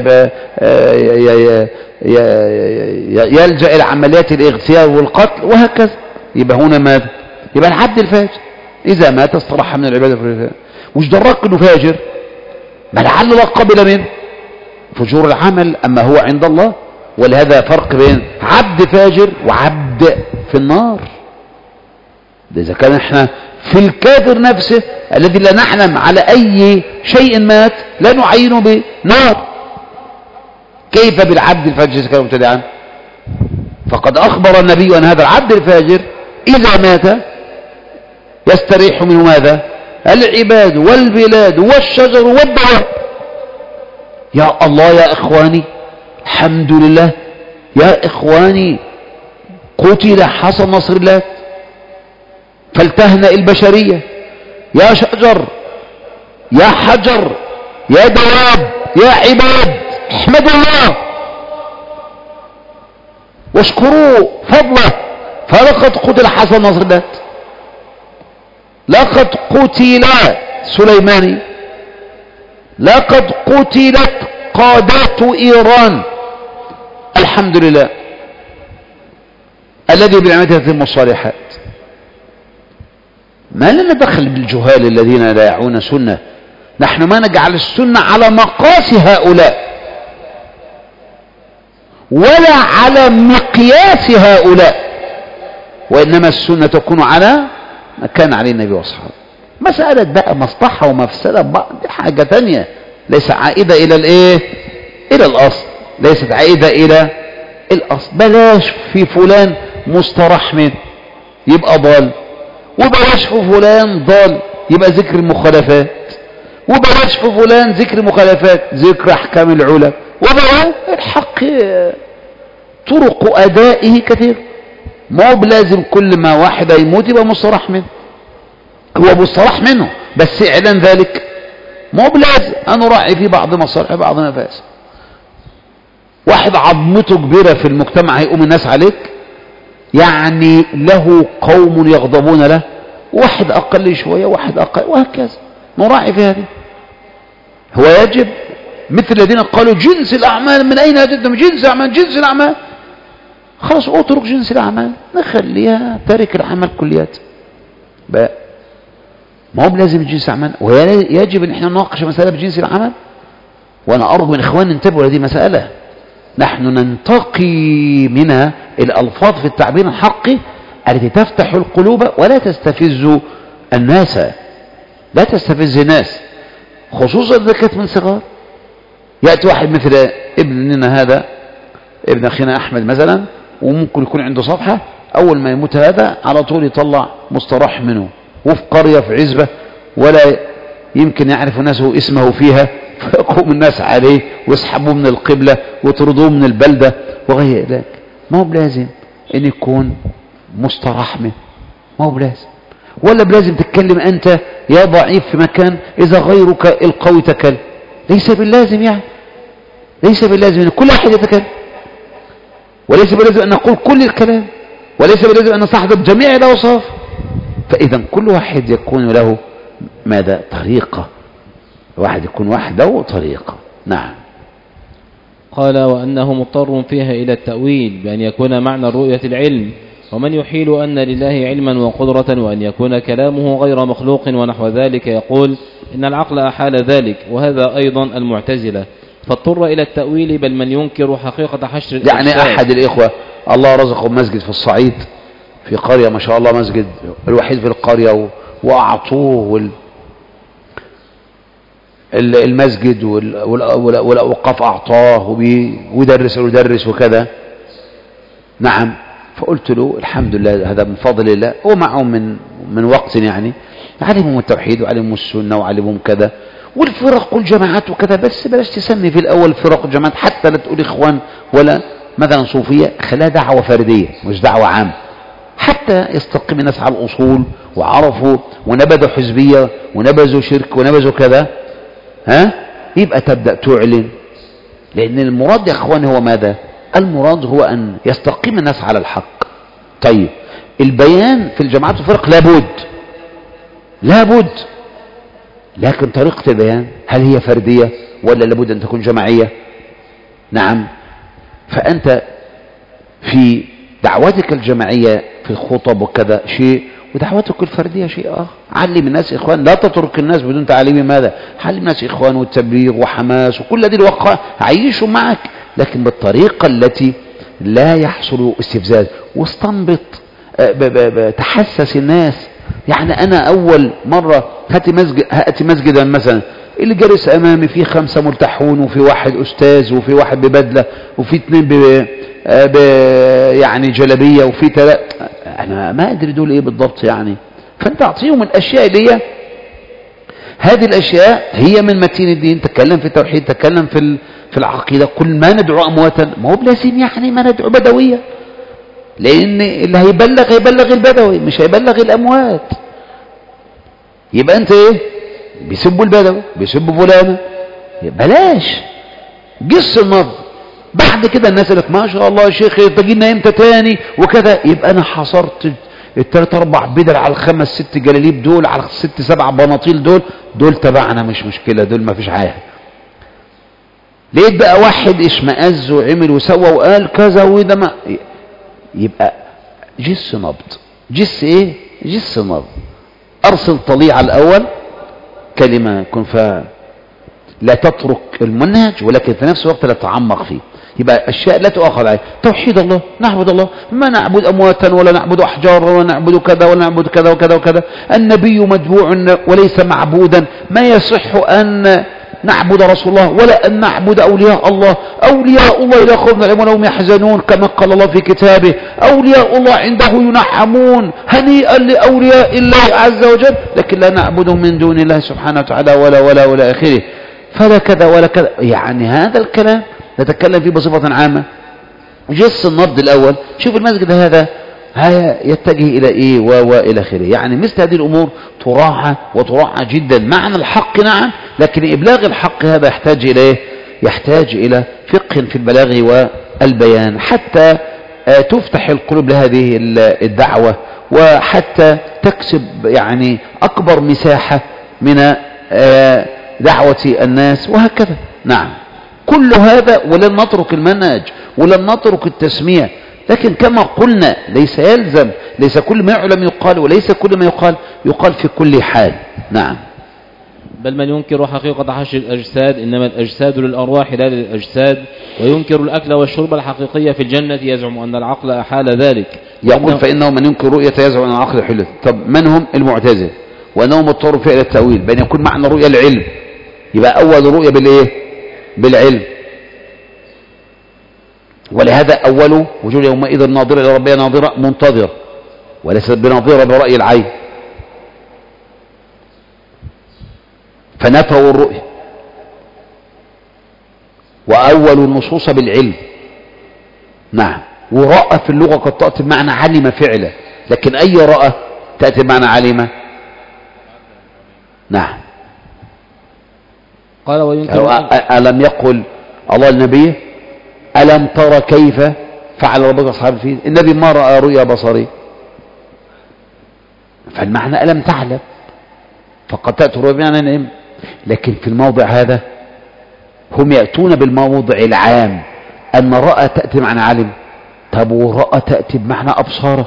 يلجأ إلى عمليات الاغتيال والقتل وهكذا. يبقى هنا ماذا؟ يبقى العبد الفاجر إذا مات استراح من العبادة. وش دراك إنه فاجر؟ ما لعل الله قبل منه فجور العمل، أما هو عند الله. ولهذا فرق بين عبد فاجر وعبد في النار. ده إذا كان احنا في الكافر نفسه الذي لا نعلم على أي شيء مات لا نعينه بنار، كيف بالعبد الفاجر إذا كان مبتدعا؟ فقد أخبر النبي أن هذا العبد الفاجر إذا مات يستريح منه ماذا؟ العباد والبلاد والشجر والدواب. يا الله يا إخواني، الحمد لله يا إخواني، قتل حسن نصر الله فالتهنأ البشرية. يا شجر يا حجر يا دواب يا عباد احمدوا الله واشكروا فضله، فلقد قتل حسن نصر الله، لقد قتل سليماني، لقد قتلت قادات إيران، الحمد لله الذي بنعمته تتم الصالحات. ما لنا دخل بالجهال الذين لا يعون سنة، نحن ما نجعل السنة على مقاس هؤلاء ولا على مقياس هؤلاء، وإنما السنة تكون على ما كان عليه النبي واصحابه. مسألة بقى مصلحة ومفسدة بعض دي حاجة تانية، ليس عائدة إلى الإيه؟ إلى الأصل، ليست عائدة إلى الأصل. بلاش في فلان مستراح منه يبقى ضال، وبلاش في فلان ضال يبقى ذكر المخالفات، وبلاش في فلان ذكر مخالفات ذكر أحكام العلماء، وبلاش الحق طرق أدائه كثير. ما هو بلازم كل ما واحد يموت يبقى مستراح منه، هو مستراح منه بس إعلان ذلك ما هو بلازم. أنا راعي في بعض مصالح بعض مفاسد. واحد عظمته كبيرة في المجتمع هيقوم الناس عليك، يعني له قوم يغضبون له، واحد أقل شوية واحد أقل وهكذا، نراعي في هذه. هو يجب مثل الذين قالوا جنس الأعمال، من أين أجدهم جنس الأعمال؟ جنس الأعمال خلاص اترك جنس الأعمال، نخليها تارك العمل كليات بقى. ما هو بلازم جنس الأعمال، ويجب أن احنا نناقش مسألة بجنس العمل. وأنا أرجو من إخوان ننتبهوا لهذه مسألة، نحن ننتقي منها الألفاظ في التعبير الحقي التي تفتح القلوب ولا تستفز الناس، لا تستفز الناس، خصوصا إذا كانت من صغار. يأتي واحد مثل ابننا هذا، ابن أخينا أحمد مثلا، وممكن يكون عنده صفحة، أول ما يموت هذا على طول يطلع مستراح منه، وفي قرية في عزبة ولا يمكن يعرف الناس اسمه فيها، فيقوم الناس عليه ويسحبوه من القبلة ويطردوه من البلدة وغير ذلك. ما هو بلازم أن يكون مستراح منه، ما هو بلازم. ولا بلازم تتكلم أنت يا ضعيف في مكان إذا غيرك القوي تكلم، ليس باللازم، يعني ليس باللازم أن كل أحد يتكلم، وليس باللازم أن نقول كل الكلام، وليس باللازم أن نستحضر جميع الأوصاف. فإذا كل واحد يكون له ماذا؟ طريقة، واحد يكون وحده طريقة. نعم. قال وأنه مضطر فيها إلى التأويل بأن يكون معنى الرؤية العلم، ومن يحيل أن لله علما وقدرة وأن يكون كلامه غير مخلوق ونحو ذلك يقول إن العقل أحال ذلك، وهذا أيضا المعتزلة، فاضطر إلى التأويل. بل من ينكر حقيقة حشر الأجساد، يعني أحد الإخوة الله رزقه مسجد في الصعيد في قرية ما شاء الله، مسجد الوحيد في القرية، وأعطوه وال... المسجد والأوقاف أعطاه ويدرس ويدرس وكذا. نعم. فقلت له الحمد لله هذا من فضل الله، هو معهم من من وقت يعني، علمهم التوحيد وعلمهم السنة وعلمهم كذا والفرق والجماعات وكذا، بس بلاش تسمي في الأول فرق والجماعات حتى لا تقول إخوان ولا مثلا صوفية، خلاها دعوة فردية مش دعوة عامة، حتى يستقيم الناس على الأصول وعرفوا ونبذوا حزبية ونبذوا شرك ونبذوا كذا، ها يبقى تبدأ تعلن. لأن المراد يا إخواني هو ماذا؟ المراد هو أن يستقيم الناس على الحق. طيب البيان في الجماعات والفرق لابد لابد، لكن طريقة البيان هل هي فردية ولا لابد أن تكون جماعية؟ نعم. فأنت في دعوتك الجماعية في الخطب وكذا شيء، ودعوتك الفردية شيء آخر. علم الناس إخوان، لا تترك الناس بدون تعليم ماذا؟ علم الناس إخوان والتبليغ وحماس وكل هذه الوقائع عيشوا معك، لكن بالطريقة التي لا يحصل استفزاز. واستنبط تحسس الناس. يعني أنا أول مرة هاتي مسجد هاتي مسجدا مثلا، اللي جالس أمامي فيه خمسة ملتحون وفي واحد أستاذ وفي واحد ببدلة وفي اثنين ب ب يعني جلبية وفي ثلاث، أنا ما أدري دول إيه بالضبط يعني. فأنت أعطيهم الأشياء اللي هي هذه الأشياء هي من متين الدين. تتكلم في التوحيد، تتكلم في في العقيدة. كل ما ندعو أمواتا، ما هو بلازم يعني ما ندعو بدوية، لأن اللي هيبلغ هيبلغ البدوي مش هيبلغ الأموات. يبقى أنت إيه؟ بيسبوا البدوي بيسبوا فلانة، بلاش قص النظر. بعد كده الناس قالت ما شاء الله يا شيخ تجينا امتى تاني وكذا، يبقى انا حصرت الثلاث اربع بدل على الخمس ست جلاليب دول، على الست سبع بناطيل دول، دول تبعنا مش مشكلة، دول ما فيش حاجة. لقيت بقى واحد اشمئز وعمل وسوى وقال كذا وده، ما يبقى جس نبض. جس ايه؟ جس نبض. ارسل طليعة الاول كلمة كن فيها لا تترك المنهج، ولكن في نفس الوقت لا تتعمق فيه. يبقى أشياء لا تؤخذ عليه. توحيد الله، نعبد الله، ما نعبد أمواتا ولا نعبد أحجار ولا نعبد كذا ولا نعبد كذا وكذا وكذا. النبي متبوع وليس معبودا، ما يصح أن نعبد رسول الله ولا أن نعبد أولياء الله. أولياء الله لا خوف عليهم ولا هم يحزنون، كما قال الله في كتابه أولياء الله عنده ينعمون، هنيئا لأولياء الله عز وجل، لكن لا نعبدهم من دون الله سبحانه وتعالى ولا ولا ولا آخره. فلا كذا ولا كذا. يعني هذا الكلام نتكلم فيه بصفة عامة. جس النبض الأول، شوف المسجد هذا يتجه إلى إيه وإلى آخره. يعني مثل هذه الأمور تراعى وتراعى جدا. معنى الحق نعم، لكن إبلاغ الحق هذا يحتاج إلى إيه؟ يحتاج إلى فقه في البلاغ والبيان، حتى تفتح القلوب لهذه الدعوة، وحتى تكسب يعني أكبر مساحة من دعوة الناس وهكذا. نعم، كل هذا ولن نترك المنهج ولن نترك التسمية، لكن كما قلنا ليس يلزم، ليس كل ما يعلم يقال، وليس كل ما يقال يقال في كل حال. نعم. بل من ينكر حقيقة حشر الأجساد، إنما الأجساد للأرواح لا للأجساد، وينكر الأكل والشرب الحقيقية في الجنة يزعم أن العقل أحال ذلك. يقول فإنه من ينكر رؤية يزعم أن العقل حلت. طب من هم؟ المعتزلة، وأنهم اضطروا فعل التأويل بأن يكون معنى رؤية العلم، يبقى أول رؤية بالإيه؟ بالعلم. ولهذا أول وجود يومئذ ناظرة إلى ربها ناظرة منتظرة، وليست بناظرة برأي العين، فنفوا الرؤية. وأول النصوص بالعلم. نعم. ورأى في اللغة قد تأتي بمعنى علم فعلا، لكن أي رأى تأتي بمعنى علم؟ نعم. قال وينكر ألم يقل الله النبي ألم ترى كيف فعل ربك أصحاب الفيل؟ النبي ما رأى رؤيا بصري، فالمعنى ألم تعلم، فقد تأتي رؤيا بمعنى نعم. لكن في الموضع هذا هم يأتون بالموضع العام أن رأى تأتي بمعنى علم. طب ورأى تأتي بمعنى أبصاره؟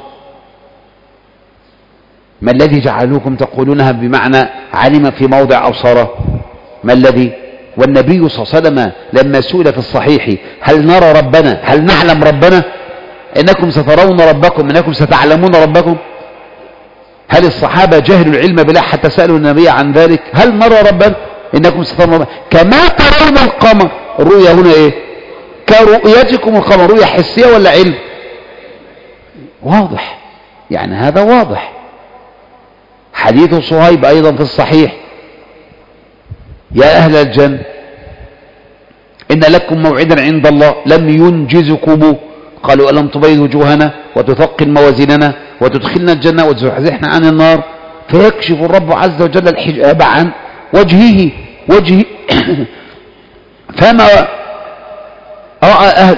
ما الذي جعلوكم تقولونها بمعنى علم في موضع أبصاره؟ ما الذي؟ والنبي صلى الله عليه وسلم لما سئل في الصحيح هل نرى ربنا، هل نعلم ربنا؟ إنكم سترون ربكم، إنكم ستعلمون ربكم. هل الصحابة جهلوا العلم بالله حتى سألوا النبي عن ذلك؟ هل نرى ربنا؟ إنكم سترون ربنا كما ترون القمر. الرؤيا هنا إيه؟ كرؤيتكم القمر. رؤيا حسية ولا علم؟ واضح، يعني هذا واضح. حديث صهيب أيضا في الصحيح: يا أهل الجنة إن لكم موعدا عند الله لم ينجزكم. قالوا: ألم تبيض وجوهنا وتثقل موازيننا وتدخلنا الجنة وتزحزحنا عن النار؟ فيكشف الرب عز وجل الحجاب عن وجهه وجهه فما رأى أهل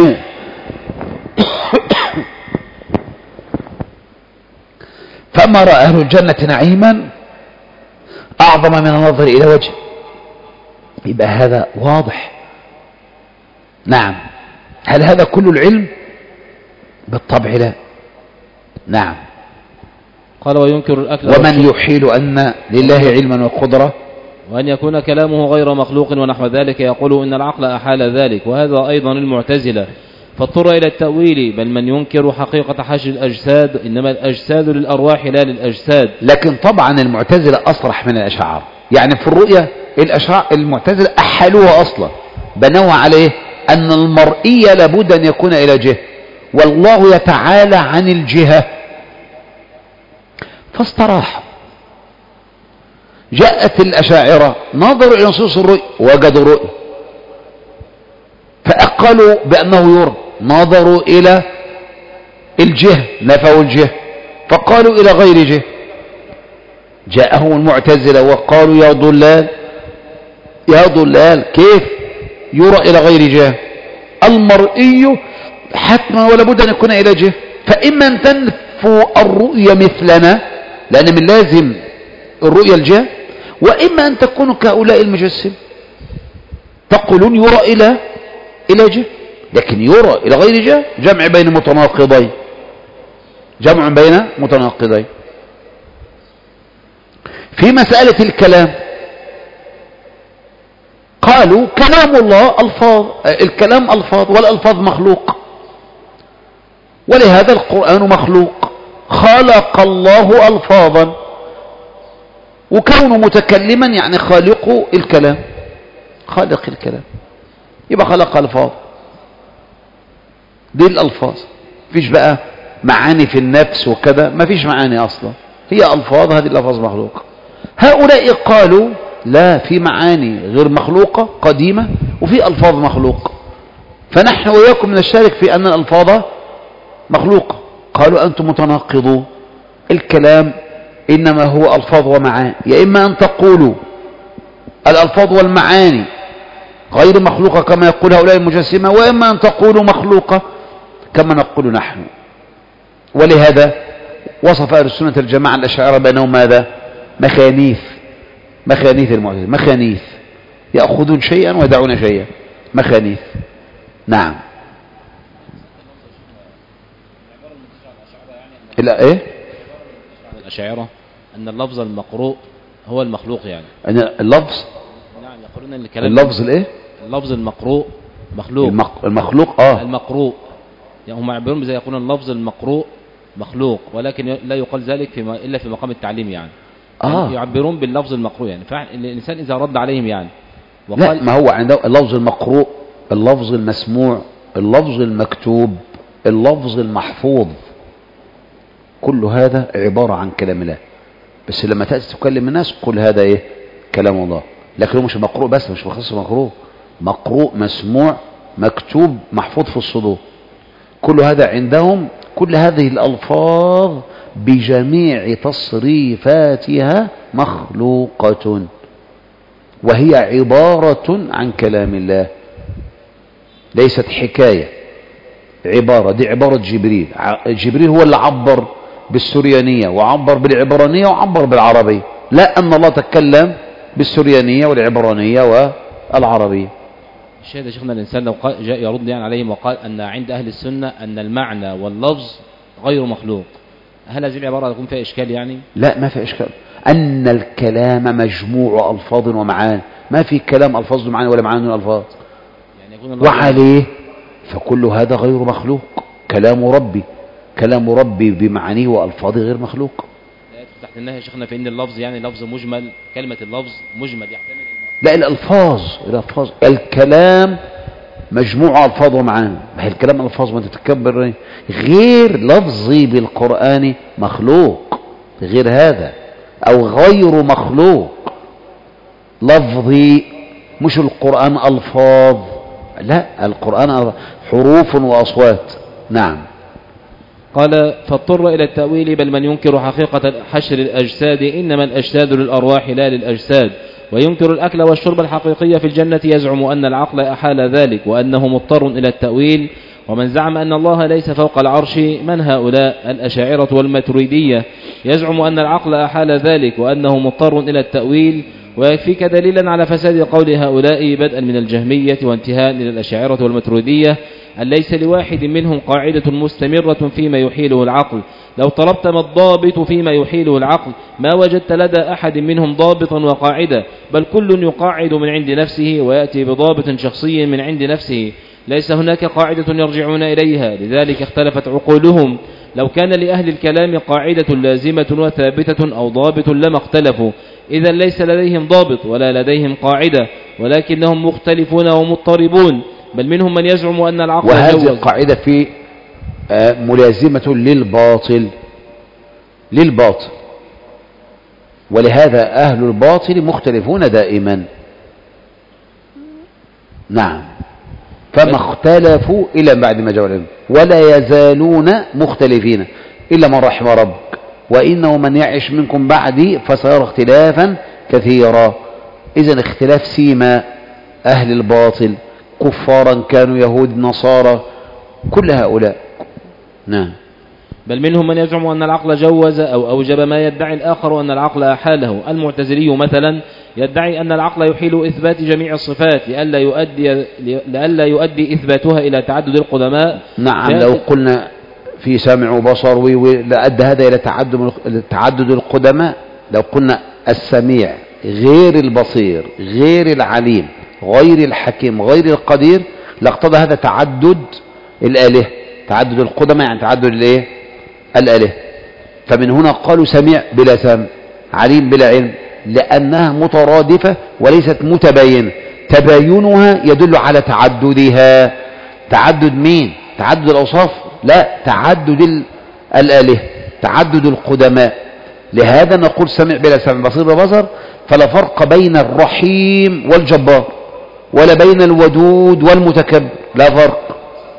فما رأى أهل الجنة نعيما أعظم من النظر إلى وجه. يبقى هذا واضح. نعم. هل هذا كل العلم؟ بالطبع لا. نعم. قال: وينكر الأكل ومن يحيل أن لله علما وقدرة وأن يكون كلامه غير مخلوق ونحو ذلك يقول إن العقل أحال ذلك، وهذا أيضا المعتزلة، فاضطر إلى التأويل. بل من ينكر حقيقة حشر الأجساد، إنما الأجساد للأرواح لا للأجساد. لكن طبعا المعتزلة أصرح من الأشاعرة، يعني في الرؤية الأشاعرة المعتزلة أحلوها أصلا، بنوها عليه أن المرئية لابد أن يكون إلى جهة، والله يتعالى عن الجهة، فاستراحوا. جاءت الأشاعرة نظروا إلى نصوص الرؤية وجدوا رؤية فأقلوا بأنه يرى، نظروا إلى الجهة نفوا الجهة فقالوا إلى غير جهة. جاءهم المعتزلة وقالوا يا ضلال يا ضلال كيف يرى إلى غير جهة؟ المرئي حتما ولا بد أن يكون إلى جهة، فإما أن تنفوا الرؤية مثلنا لأن من لازم الرؤية الجهة، وإما أن تكونوا كهؤلاء المجسم تقولون يرى إلى إلى جهة، لكن يرى إلى غير جهة جمع بين متناقضين، جمع بين متناقضين. في مسألة الكلام قالوا كلام الله ألفاظ، الكلام ألفاظ والألفاظ مخلوق، ولهذا القرآن مخلوق، خلق الله ألفاظا، وكونه متكلما يعني خالق الكلام، خالق الكلام يبقى خلق ألفاظ. دي الألفاظ، فيش بقى معاني في النفس وكذا، ما فيش معاني أصلا، هي ألفاظ، هذه الألفاظ مخلوقة. هؤلاء قالوا لا، في معاني غير مخلوقة قديمة وفي ألفاظ مخلوقة، فنحن وإياكم نشارك في أن الألفاظ مخلوقة. قالوا أنتم متناقضون، الكلام إنما هو ألفاظ ومعاني، يا إما أن تقولوا الألفاظ والمعاني غير مخلوقة كما يقول هؤلاء المجسمة، وإما أن تقولوا مخلوقة كما نقول نحن. ولهذا وصف أهل السنة الجماعة الأشاعرة بأنهم ماذا؟ مخانيث، مخانيث المعتزلة، مخانيث يأخذون شيئا ويدعون شيئا، مخانيث. نعم. لا ايه الأشاعرة أن اللفظ المقروء هو المخلوق، يعني أن اللفظ، نعم، يقولون أن الكلام اللفظ الايه اللفظ المقروء مخلوق، المق... المخلوق اه المقروء، يعني هم يعبرون زي يقولون اللفظ المقروء مخلوق، ولكن لا يقال ذلك فيما إلا في مقام التعليم، يعني, آه. يعني يعبرون باللفظ المقروء، يعني فالإنسان إذا رد عليهم يعني وقال لا، ما هو عنده اللفظ المقروء، اللفظ المسموع، اللفظ المكتوب، اللفظ المحفوظ، كل هذا عبارة عن كلام الله، بس لما تأتي تكلم الناس قل هذا ايه؟ كلام الله. لكن هو مش مقروء بس، مش مخصص مقروء، مقروء مسموع مكتوب محفوظ في الصدور، كل هذا عندهم، كل هذه الألفاظ بجميع تصريفاتها مخلوقة، وهي عبارة عن كلام الله، ليست حكاية، عبارة، دي عبارة جبريل. جبريل هو اللي عبر بالسريانية وعبر بالعبرانية وعبر بالعربية، لا أن الله تكلم بالسريانية والعبرانية والعربية. الشاهد يا شيخنا الإنسان لو جاء يرد يعني عليهم وقال أن عند أهل السنة أن المعنى واللفظ غير مخلوق، هل هذه العبارة يكون فيها إشكال يعني؟ لا، ما في إشكال، أن الكلام مجموع ألفاظ ومعاني، ما في كلام ألفاظ ومعاني ولا معاني والألفاظ، يعني يكون وعليه فكل هذا غير مخلوق، كلام ربي، كلام ربي بمعانيه وألفاظه غير مخلوق. تحت النهي يا شيخنا فإن اللفظ يعني لفظ مجمل، كلمة اللفظ مجمل يحتمل لا، الألفاظ، الألفاظ الكلام مجموع ألفاظه معاه. ما هي الكلام ألفاظ، ما تتكبر غير لفظي بالقرآن مخلوق، غير هذا أو غير مخلوق. لفظي مش القرآن ألفاظ، لا، القرآن حروف وأصوات. نعم. قال فاضطر إلى التأويل، بل من ينكر حقيقة حشر الأجساد إنما الأجساد للأرواح لا للأجساد، وينكر الأكل والشرب الحقيقية في الجنة يزعم أن العقل أحال ذلك وأنه مضطر إلى التأويل. ومن زعم أن الله ليس فوق العرش من هؤلاء؟ الأشاعرة والماتريدية. يزعم أن العقل أحال ذلك وأنه مضطر إلى التأويل. ويكفيك دليلا على فساد قول هؤلاء بدءا من الجهمية وانتهاء إلى الأشاعرة والماتريدية أن ليس لواحد منهم قاعدة مستمرة فيما يحيله العقل. لو طلبت ما الضابط فيما يحيله العقل ما وجدت لدى أحد منهم ضابطا وقاعدة، بل كل يقاعد من عند نفسه ويأتي بضابط شخصي من عند نفسه، ليس هناك قاعدة يرجعون إليها، لذلك اختلفت عقولهم. لو كان لأهل الكلام قاعدة لازمة وثابتة أو ضابط لما اختلفوا، إذا ليس لديهم ضابط ولا لديهم قاعدة، ولكنهم مختلفون ومضطربون، بل منهم من يزعم أن العقل جوز. وهذه القاعدة في ملازمة للباطل للباطل ولهذا أهل الباطل مختلفون دائما. نعم. فما اختلفوا إلى بعد ما جاءوا العلم، ولا يزالون مختلفين إلا من رحم ربك، وإنه من يعش منكم بعدي فسيرى اختلافا كثيرا. إذن اختلاف سيما أهل الباطل، كفارا كانوا يهود نصارى، كل هؤلاء. نعم. بل منهم من يزعم أن العقل جوز أو أوجب ما يدعي الآخر أن العقل أحاله. المعتزلي مثلا يدعي أن العقل يحيل إثبات جميع الصفات لئلا يؤدي, لألا يؤدي إثباتها إلى تعدد القدماء. نعم. لو قلنا في سمع وبصر لأدى هذا إلى تعدد القدماء. لو قلنا السميع غير البصير غير العليم غير الحكيم غير القدير لاقتضى هذا تعدد الآلهة، تعدد القدماء يعني تعدد الايه؟ الآلهة. فمن هنا قالوا سميع بلا سمع، عليم بلا علم، لأنها مترادفة وليست متباينة. تباينها يدل على تعددها. تعدد مين؟ تعدد الأوصاف؟ لا، تعدد الآلهة، تعدد القدماء. لهذا نقول سمع بلا سمع، بصير بلا بصر. فلا فرق بين الرحيم والجبار، ولا بين الودود والمتكبر، لا فرق.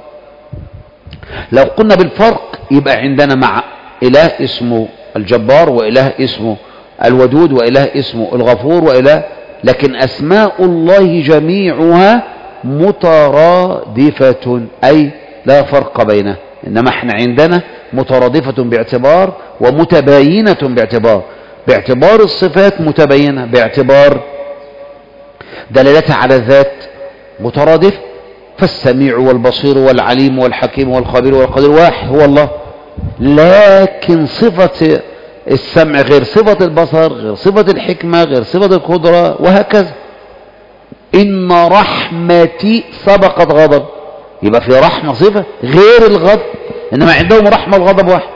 لو قلنا بالفرق يبقى عندنا مع إله اسمه الجبار، وإله اسمه الودود، وإله اسمه الغفور، وإله، لكن أسماء الله جميعها مترادفة، أي لا فرق بينها. إنما احنا عندنا مترادفة باعتبار ومتباينة باعتبار. باعتبار الصفات متباينة، باعتبار دلالتها على الذات مترادف. فالسميع والبصير والعليم والحكيم والخبير والقدير واحد هو الله، لكن صفة السمع غير صفة البصر غير صفة الحكمة غير صفة القدرة، وهكذا. إن رحمتي سبقت غضب، يبقى في رحمة صفة غير الغضب، إنما عندهم رحمة الغضب واحد.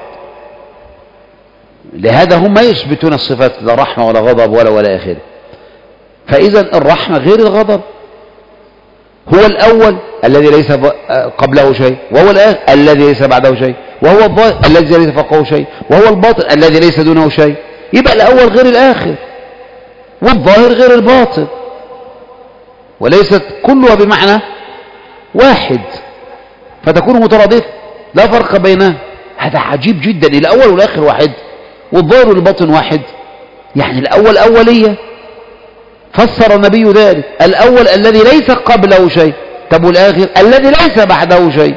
لهذا هم ما يثبتون الصفات لا رحمة ولا غضب ولا ولا آخره. فإذا الرحمة غير الغضب. هو الأول الذي ليس قبله شيء، وهو الآخر الذي ليس بعده شيء، وهو الظاهر الذي ليس فوقه شيء، وهو الباطن الذي ليس دونه شيء. يبقى الأول غير الآخر، والظاهر غير الباطن، وليست كلها بمعنى واحد، فتكون مترادفة لا فرق بينها. هذا عجيب جدا. الأول والآخر واحد، والظاهر والباطن واحد، يعني الأول أولية. فسر النبي ذلك، الأول الذي ليس قبله شيء، طب والآخر الذي ليس بعده شيء،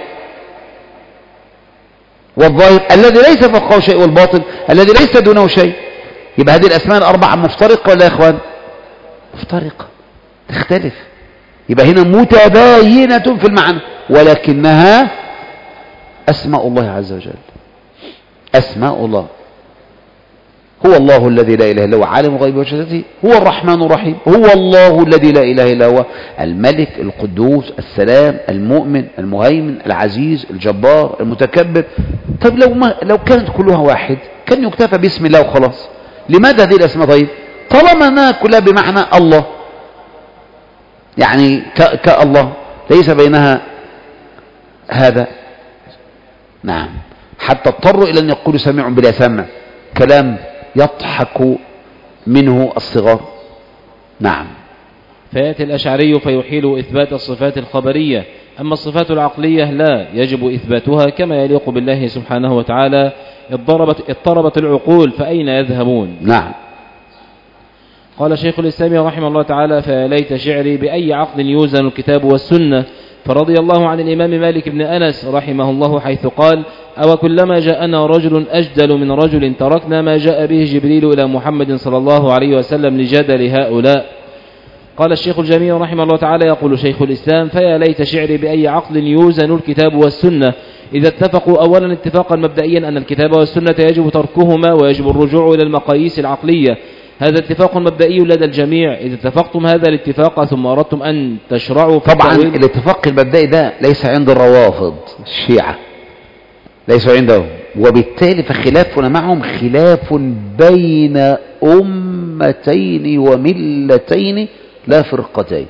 والظاهر الذي ليس فوقه شيء، والباطن الذي ليس دونه شيء. يبقى هذه الأسماء الأربعة مفترقة ولا يا إخوان؟ مفترقة، تختلف. يبقى هنا متباينة في المعنى، ولكنها أسماء الله عز وجل. أسماء الله. هو الله الذي لا إله إلا هو عالم الغيب والشهادة، هو الرحمن الرحيم، هو الله الذي لا إله إلا هو الملك القدوس السلام المؤمن المهيمن العزيز الجبار المتكبر. طيب لو ما لو كانت كلها واحد كان يكتفى باسم الله وخلاص. لماذا هذه الأسماء؟ طيب طالما أنها كلها بمعنى الله، يعني كالله، ليس بينها هذا. نعم، حتى اضطروا إلى أن يقولوا سميع بلا سمع، كلام يضحك منه الصغار. نعم. فيأتي الأشعري فيحيل إثبات الصفات الخبرية، أما الصفات العقلية لا يجب إثباتها كما يليق بالله سبحانه وتعالى. اضطربت, اضطربت العقول فأين يذهبون؟ نعم. قال شيخ الإسلام رحمه الله تعالى: فليت شعري بأي عقل يوزن الكتاب والسنة. فرضي الله عن الإمام مالك بن أنس رحمه الله حيث قال: أو كلما جاءنا رجل أجدل من رجل تركنا ما جاء به جبريل إلى محمد صلى الله عليه وسلم لجدل هؤلاء. قال الشيخ الجميل رحمه الله تعالى: يقول شيخ الإسلام: فيا ليت شعري بأي عقل يوزن الكتاب والسنة إذا اتفقوا أولا اتفاقا مبدئيا أن الكتاب والسنة يجب تركهما ويجب الرجوع إلى المقاييس العقلية. هذا اتفاق مبدئي لدى الجميع. إذا اتفقتم هذا الاتفاق ثم أردتم أن تشرعوا في طبعا التأويل. الاتفاق المبدئي ده ليس عند الروافض الشيعة، ليس عندهم، وبالتالي فخلافنا معهم خلاف بين أمتين وملتين لا فرقتين،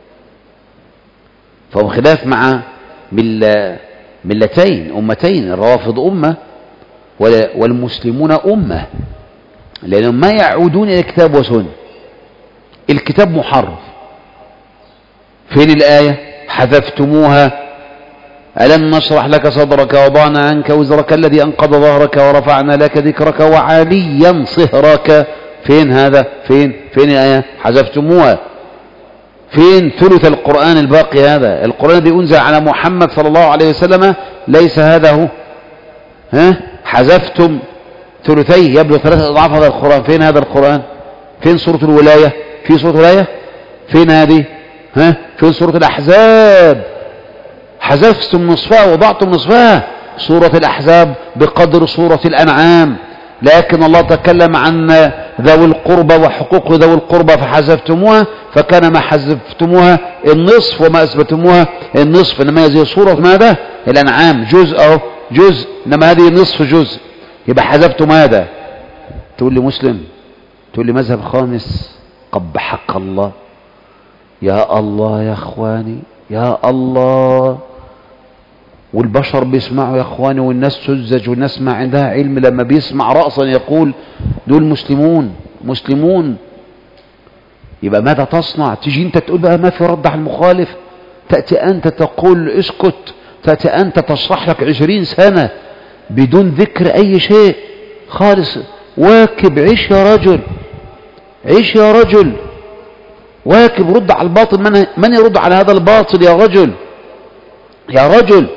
فهو خلاف مع مل... ملتين أمتين. الروافض أمة والمسلمون أمة، لأنهم ما يعودون إلى كتاب وسنة. الكتاب محرف، فين الآية؟ حذفتموها. ألم نشرح لك صدرك ووضعنا عنك وزرك الذي أنقض ظهرك ورفعنا لك ذكرك وعليا صهرك. فين هذا؟ فين فين الآية؟ حذفتموها. فين ثلث القرآن الباقي؟ هذا القرآن الذي أنزل على محمد صلى الله عليه وسلم ليس هذا هو. ها؟ حذفتم ثلثيه يبلغ ثلاثة أضعاف هذا القرآن. فين هذا القرآن؟ فين سورة الولاية؟ في سورة الولاية؟ فين هذه؟ ها؟ فين سورة الأحزاب؟ حذفتم نصفها وضعتم نصفها. سورة الأحزاب بقدر سورة الأنعام، لكن الله تكلم عن ذوي القربى وحقوق ذوي القربى فحذفتموها، فكان ما حذفتموها النصف وما أثبتموها النصف. إنما هذه سورة ماذا؟ الأنعام جزء أو جزء، إنما هذه نصف جزء، يبقى حذفتم هذا. تقول لي مسلم، تقول لي مذهب خامس، قبحك الله. يا الله يا اخواني، يا الله. والبشر بيسمعوا يا اخواني، والناس سذج، والناس ما عندها علم لما بيسمع رأسا يقول دول مسلمون مسلمون. يبقى ماذا تصنع؟ تيجي انت تقول بقى ما في رد على المخالف، تأتي انت تقول اسكت، تأتي انت تشرح لك عشرين سنة بدون ذكر اي شيء خالص. واكب، عيش يا رجل، عيش يا رجل، واكب، رد على الباطل. من, من يرد على هذا الباطل يا رجل؟ يا رجل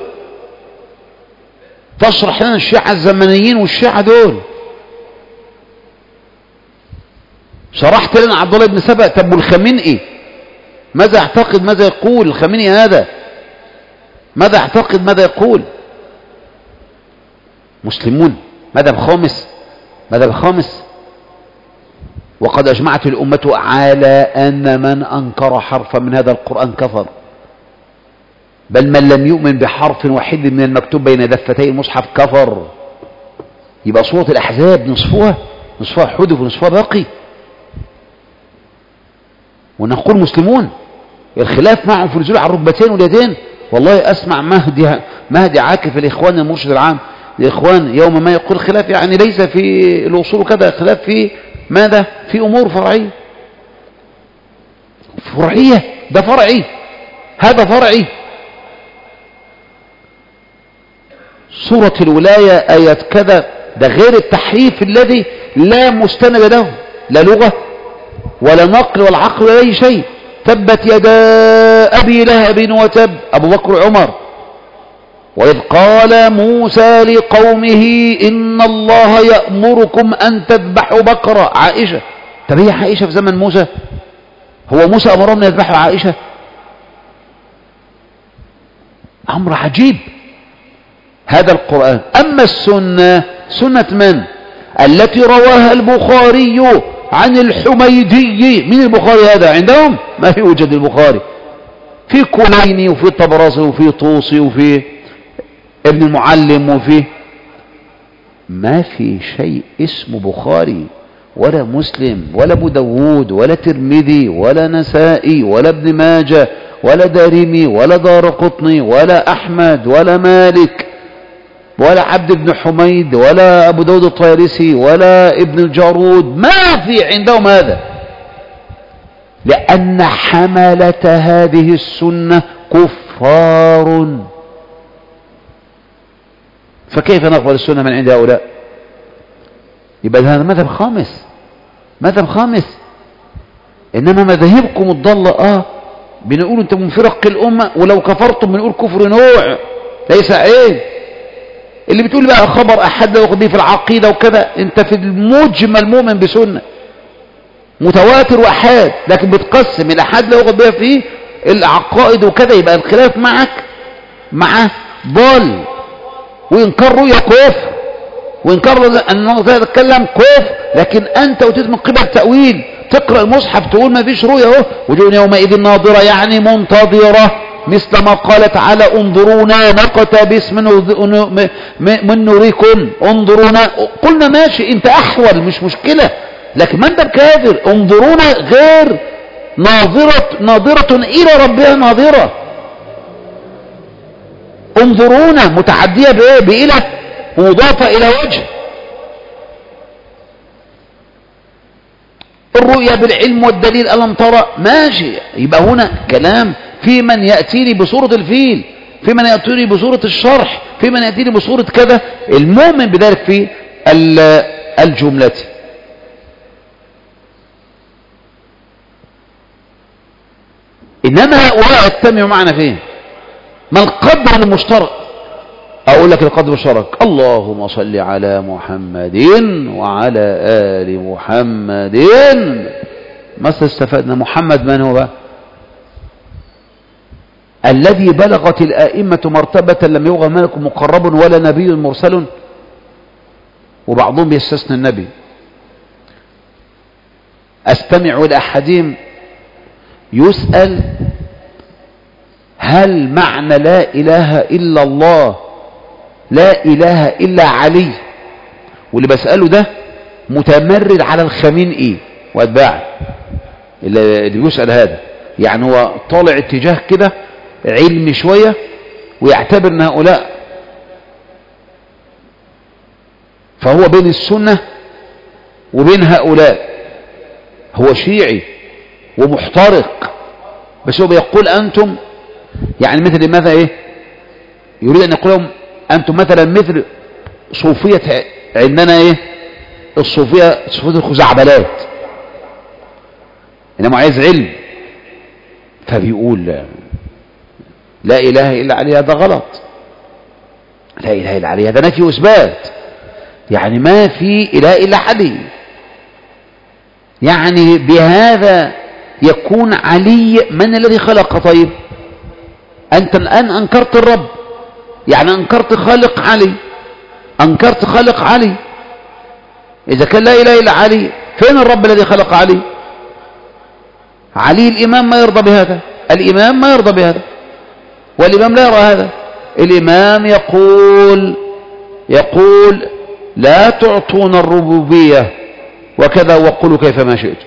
تشرح لنا الشيعة الزمنيين والشيعة دول. شرحت لنا عبد الله بن سبأ. طب والخمينئي ماذا يعتقد؟ ماذا يقول الخمينئي هذا؟ ماذا يعتقد؟ ماذا يقول؟ مسلمون. مذهب خامس، مذهب خامس. وقد أجمعت الأمة على أن من أنكر حرفا من هذا القرآن كفر، بل من لم يؤمن بحرف واحد من المكتوب بين دفتي المصحف كفر. يبقى سورة الأحزاب نصفها نصفها حدث ونصفها باقي، ونقول مسلمون. الخلاف معهم في النزول على الركبتين واليدين. والله أسمع مهدي مهدي عاكف الإخوان المرشد العام الإخوان يوم ما يقول خلاف يعني ليس في الأصول كذا، خلاف في ماذا؟ في أمور فرعية. فرعية، ده فرعي، هذا فرعي. سورة الولاية آية كذا، ده غير التحريف الذي لا مستند له، لا لغة ولا نقل ولا عقل ولا أي شيء. تبت يدا أبي لهب وتب، أبو بكر وعمر. وإذ قال موسى لقومه إن الله يأمركم أن تذبحوا بقرة. عائشة. طب هي عائشة في زمن موسى؟ هو موسى أمرهم أن يذبحوا عائشة؟ أمر عجيب هذا القرآن. أما السنة، سنة من؟ التي رواها البخاري عن الحميدي. من البخاري هذا عندهم؟ ما يوجد البخاري. في كليني وفي طبراسي وفي طوسي وفي ابن المعلم وفي، ما في شيء اسمه بخاري ولا مسلم ولا ابو داود ولا ترمذي ولا نسائي ولا ابن ماجه ولا دارمي ولا دارقطني ولا أحمد ولا مالك ولا عبد بن حميد ولا أبو داود الطيالسي ولا ابن الجارود، ما في عندهم هذا، لأن حملة هذه السنة كفار. فكيف نقبل السنة من عند هؤلاء؟ يبقى هذا مذهب خامس، مذهب خامس. إنما مذاهبكم الضالة آه بنقول أنتم من فرق الأمة، ولو كفرتم بنقول كفر نوع ليس عيب. اللي بتقول بقى خبر أحد لا ياخد به في العقيدة وكذا، أنت في المجمل مؤمن بسنة متواتر وأحاد، لكن بتقسم الأحد لا ياخد بها في العقائد وكذا، يبقى الخلاف معك مع ضال. وإنكار رؤية كفر، وإنكار أن الله تعالى يتكلم كفر، لكن أنت أتيت من قبل تأويل، تقرأ المصحف تقول ما فيش رؤية اهو، وجوه يومئذ ناظرة يعني منتظرة، مثل ما قال تعالى انظرونا نقتبس من من نوركم انظرونا. قلنا ماشي انت احول مش مشكلة، لكن ما انت كافر. انظرونا غير ناظرة، ناظرة الى ربها ناظرة. انظرونا متعدية بايه؟ بإلى ومضافة الى وجه. الرؤيا بالعلم والدليل ألم ترى، ماشي. يبقى هنا كلام في من يأتيني بصورة الفيل، في من يأتيني بصورة الشرح، في من يأتيني بصورة كذا، المؤمن بذلك في الجملة. إنما هؤلاء اجتمعوا معنا فين؟ ما القدر المشترك؟ أقول لك القدر المشترك، اللهم صل على محمد وعلى آل محمد. ما استفدنا؟ محمد من هو بقى؟ الذي بلغت الآئمة مرتبة لم يبلغ ملك مقرب ولا نبي مرسل، وبعضهم يستثنى النبي. أستمع إلى أحدهم يسأل هل معنى لا إله إلا الله لا إله إلا علي؟ واللي بسأله ده متمرد على الخمين إيه وأتباعه، اللي يسأل هذا يعني هو طالع اتجاه كده علمي شوية، ويعتبر ان هؤلاء فهو بين السنة وبين هؤلاء، هو شيعي ومحترق، بس هو بيقول أنتم يعني مثل ماذا إيه؟ يريد أن يقول لهم أنتم مثلا مثل صوفية عندنا إيه؟ الصوفية صوفية الخزعبلات، إنما عايز علم، فبيقول لا إله إلا علي، هذا غلط. لا إله إلا علي هذا نفي وإثبات، يعني ما في إله إلا علي، يعني بهذا يكون علي من الذي خلق؟ طيب أنت الآن أنكرت الرب، يعني أنكرت خالق علي، أنكرت خالق علي. إذا كان لا إله إلا علي، فين الرب الذي خلق علي؟ علي الإمام ما يرضى بهذا، الإمام ما يرضى بهذا، والإمام لا يرى هذا. الإمام يقول يقول لا تعطون الربوبية وكذا وقولوا كيفما شئتم.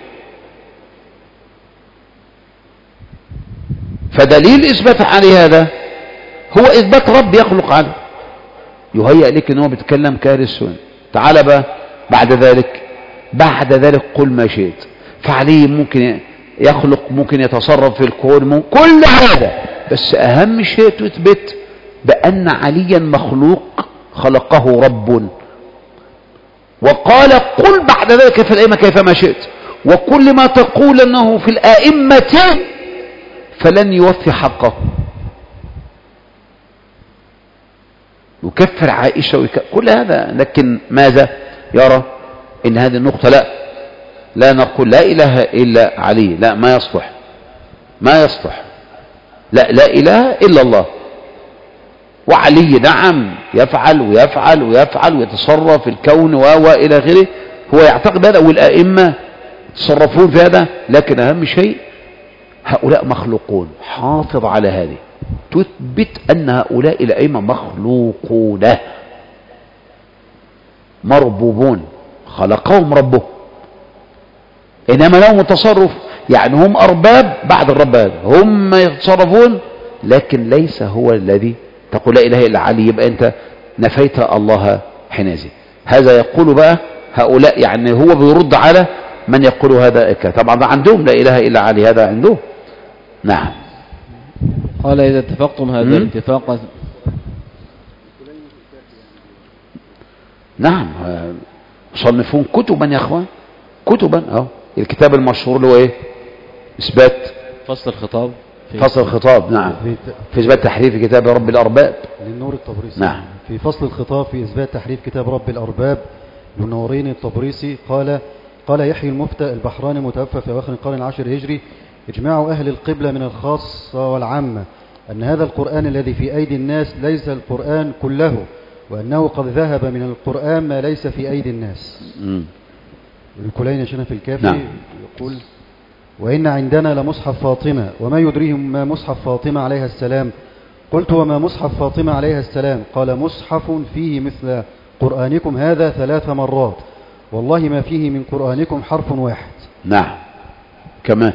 فدليل إثبات عليه هذا هو إثبات رب يخلق عليه. يهيأ لك أنه بيتكلم كاهل السنة. تعال بقى بعد ذلك بعد ذلك قل ما شئت، فعليه ممكن يخلق، ممكن يتصرف في الكون، ممكن كل هذا، بس أهم شيء تثبت بأن عليا مخلوق خلقه رب. وقال قل بعد ذلك في الأئمة كيفما شئت، وكل ما تقول أنه في الأئمة فلن يوفي حقه. يكفر عائشة ويكفر كل هذا، لكن ماذا يرى؟ إن هذه النقطة لا لا نقول لا إله إلا علي، لا ما يصلح ما يصلح، لا لا إله إلا الله. وعلي نعم يفعل ويفعل ويفعل ويتصرف في الكون وإلى غيره، هو يعتقد هذا، والأئمة يتصرفون في هذا، لكن أهم شيء هؤلاء مخلوقون. حافظ على هذه، تثبت أن هؤلاء الأئمة مخلوقون مربوبون، خلقهم ربهم، إنما لهم التصرف. يعني هم أرباب بعد الرب هذا، هم يتصرفون لكن ليس هو الذي تقول لا إله إلا علي، يبقى أنت نفيت الله حينئذ. هذا يقول بقى هؤلاء، يعني هو بيرد على من يقول هذا إكا. طبعا عندهم لا إله إلا علي، هذا عندهم. نعم. قال إذا اتفقتم هذا الاتفاق. نعم، مصنفون كتبا يا أخوان، كتبا. أهو الكتاب المشهور اللي هو إيه؟ إثبات فصل الخطاب فصل الخطاب. نعم، في إثبات تحريف كتاب رب الأرباب للنور الطبريسي. نعم. في فصل الخطاب في إثبات تحريف كتاب رب الأرباب للنورين الطبريسي قال قال يحيى المفتى البحراني متوفى في أواخر القرن العاشر الهجري: إجماع أهل القبلة من الخاصة والعامة أن هذا القرآن الذي في أيدي الناس ليس القرآن كله، وأنه قد ذهب من القرآن ما ليس في أيدي الناس. الكلين شنا في الكافي. نعم. يقول: وإن عندنا لمصحف فاطمة وما يدريهم ما مصحف فاطمة عليها السلام. قلت: وما مصحف فاطمة عليها السلام؟ قال: مصحف فيه مثل قرآنكم هذا ثلاث مرات، والله ما فيه من قرآنكم حرف واحد. نعم. كمان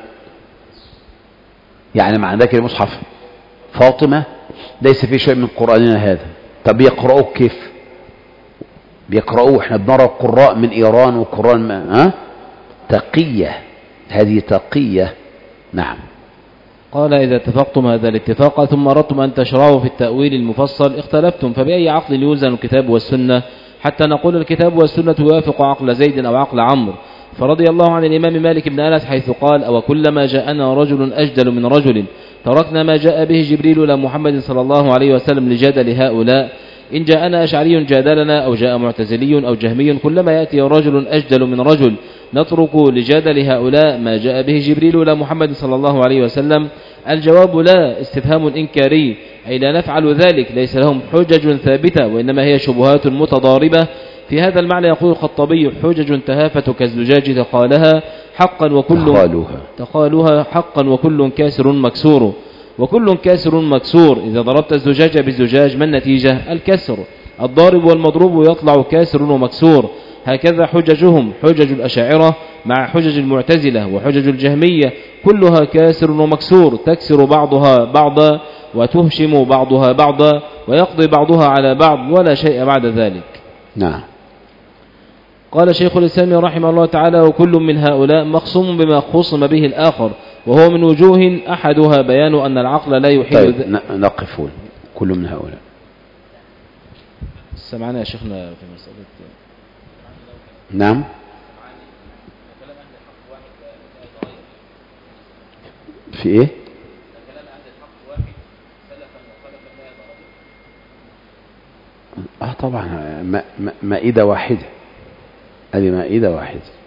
يعني مع ذلك المصحف فاطمة ليس فيه شيء من قرآننا هذا. طب يقرأوه كيف؟ بيقرأوه، احنا بنرى القراء من إيران وقرآن ما ها؟ تقية، هذه تقية. نعم. قال إذا اتفقتم هذا الاتفاق ثم أردتم أن تشرعوا في التأويل المفصل اختلفتم، فبأي عقل يوزن الكتاب والسنة حتى نقول الكتاب والسنة يوافق عقل زيد أو عقل عمرو؟ فرضي الله عن الإمام مالك بن أنس حيث قال: أو كلما جاءنا رجل أجدل من رجل تركنا ما جاء به جبريل إلى محمد صلى الله عليه وسلم لجادل هؤلاء. إن جاءنا أشعري جادلنا، أو جاء معتزلي أو جهمي، كلما يأتي رجل أجدل من رجل نترك لجادل هؤلاء ما جاء به جبريل إلى محمد صلى الله عليه وسلم. الجواب لا، استفهام إنكاري، أي لا نفعل ذلك، ليس لهم حجج ثابتة وإنما هي شبهات متضاربة. في هذا المعنى يقول الخطابي: حجج تهافت كالزجاج تقالها حقا وكل تقالها, تقالها حقا وكل كاسر مكسور. وكل كاسر مكسور، إذا ضربت الزجاج بالزجاج ما النتيجة؟ الكسر. الضارب والمضروب يطلع كاسر ومكسور. هكذا حججهم، حجج الأشاعرة مع حجج المعتزلة وحجج الجهمية كلها كاسر ومكسور، تكسر بعضها بعضا وتهشم بعضها بعضا ويقضي بعضها على بعض ولا شيء بعد ذلك. نعم. قال شيخ الإسلام رحمه الله تعالى: وكل من هؤلاء مخصوم بما خصم به الآخر، وهو من وجوه أحدها بيان أن العقل لا يحيل. طيب نقفون. كل من هؤلاء سمعنا يا شيخنا في مسألة. نعم. في ايه؟ اه طبعا مائدة واحدة، هذه مائدة واحدة.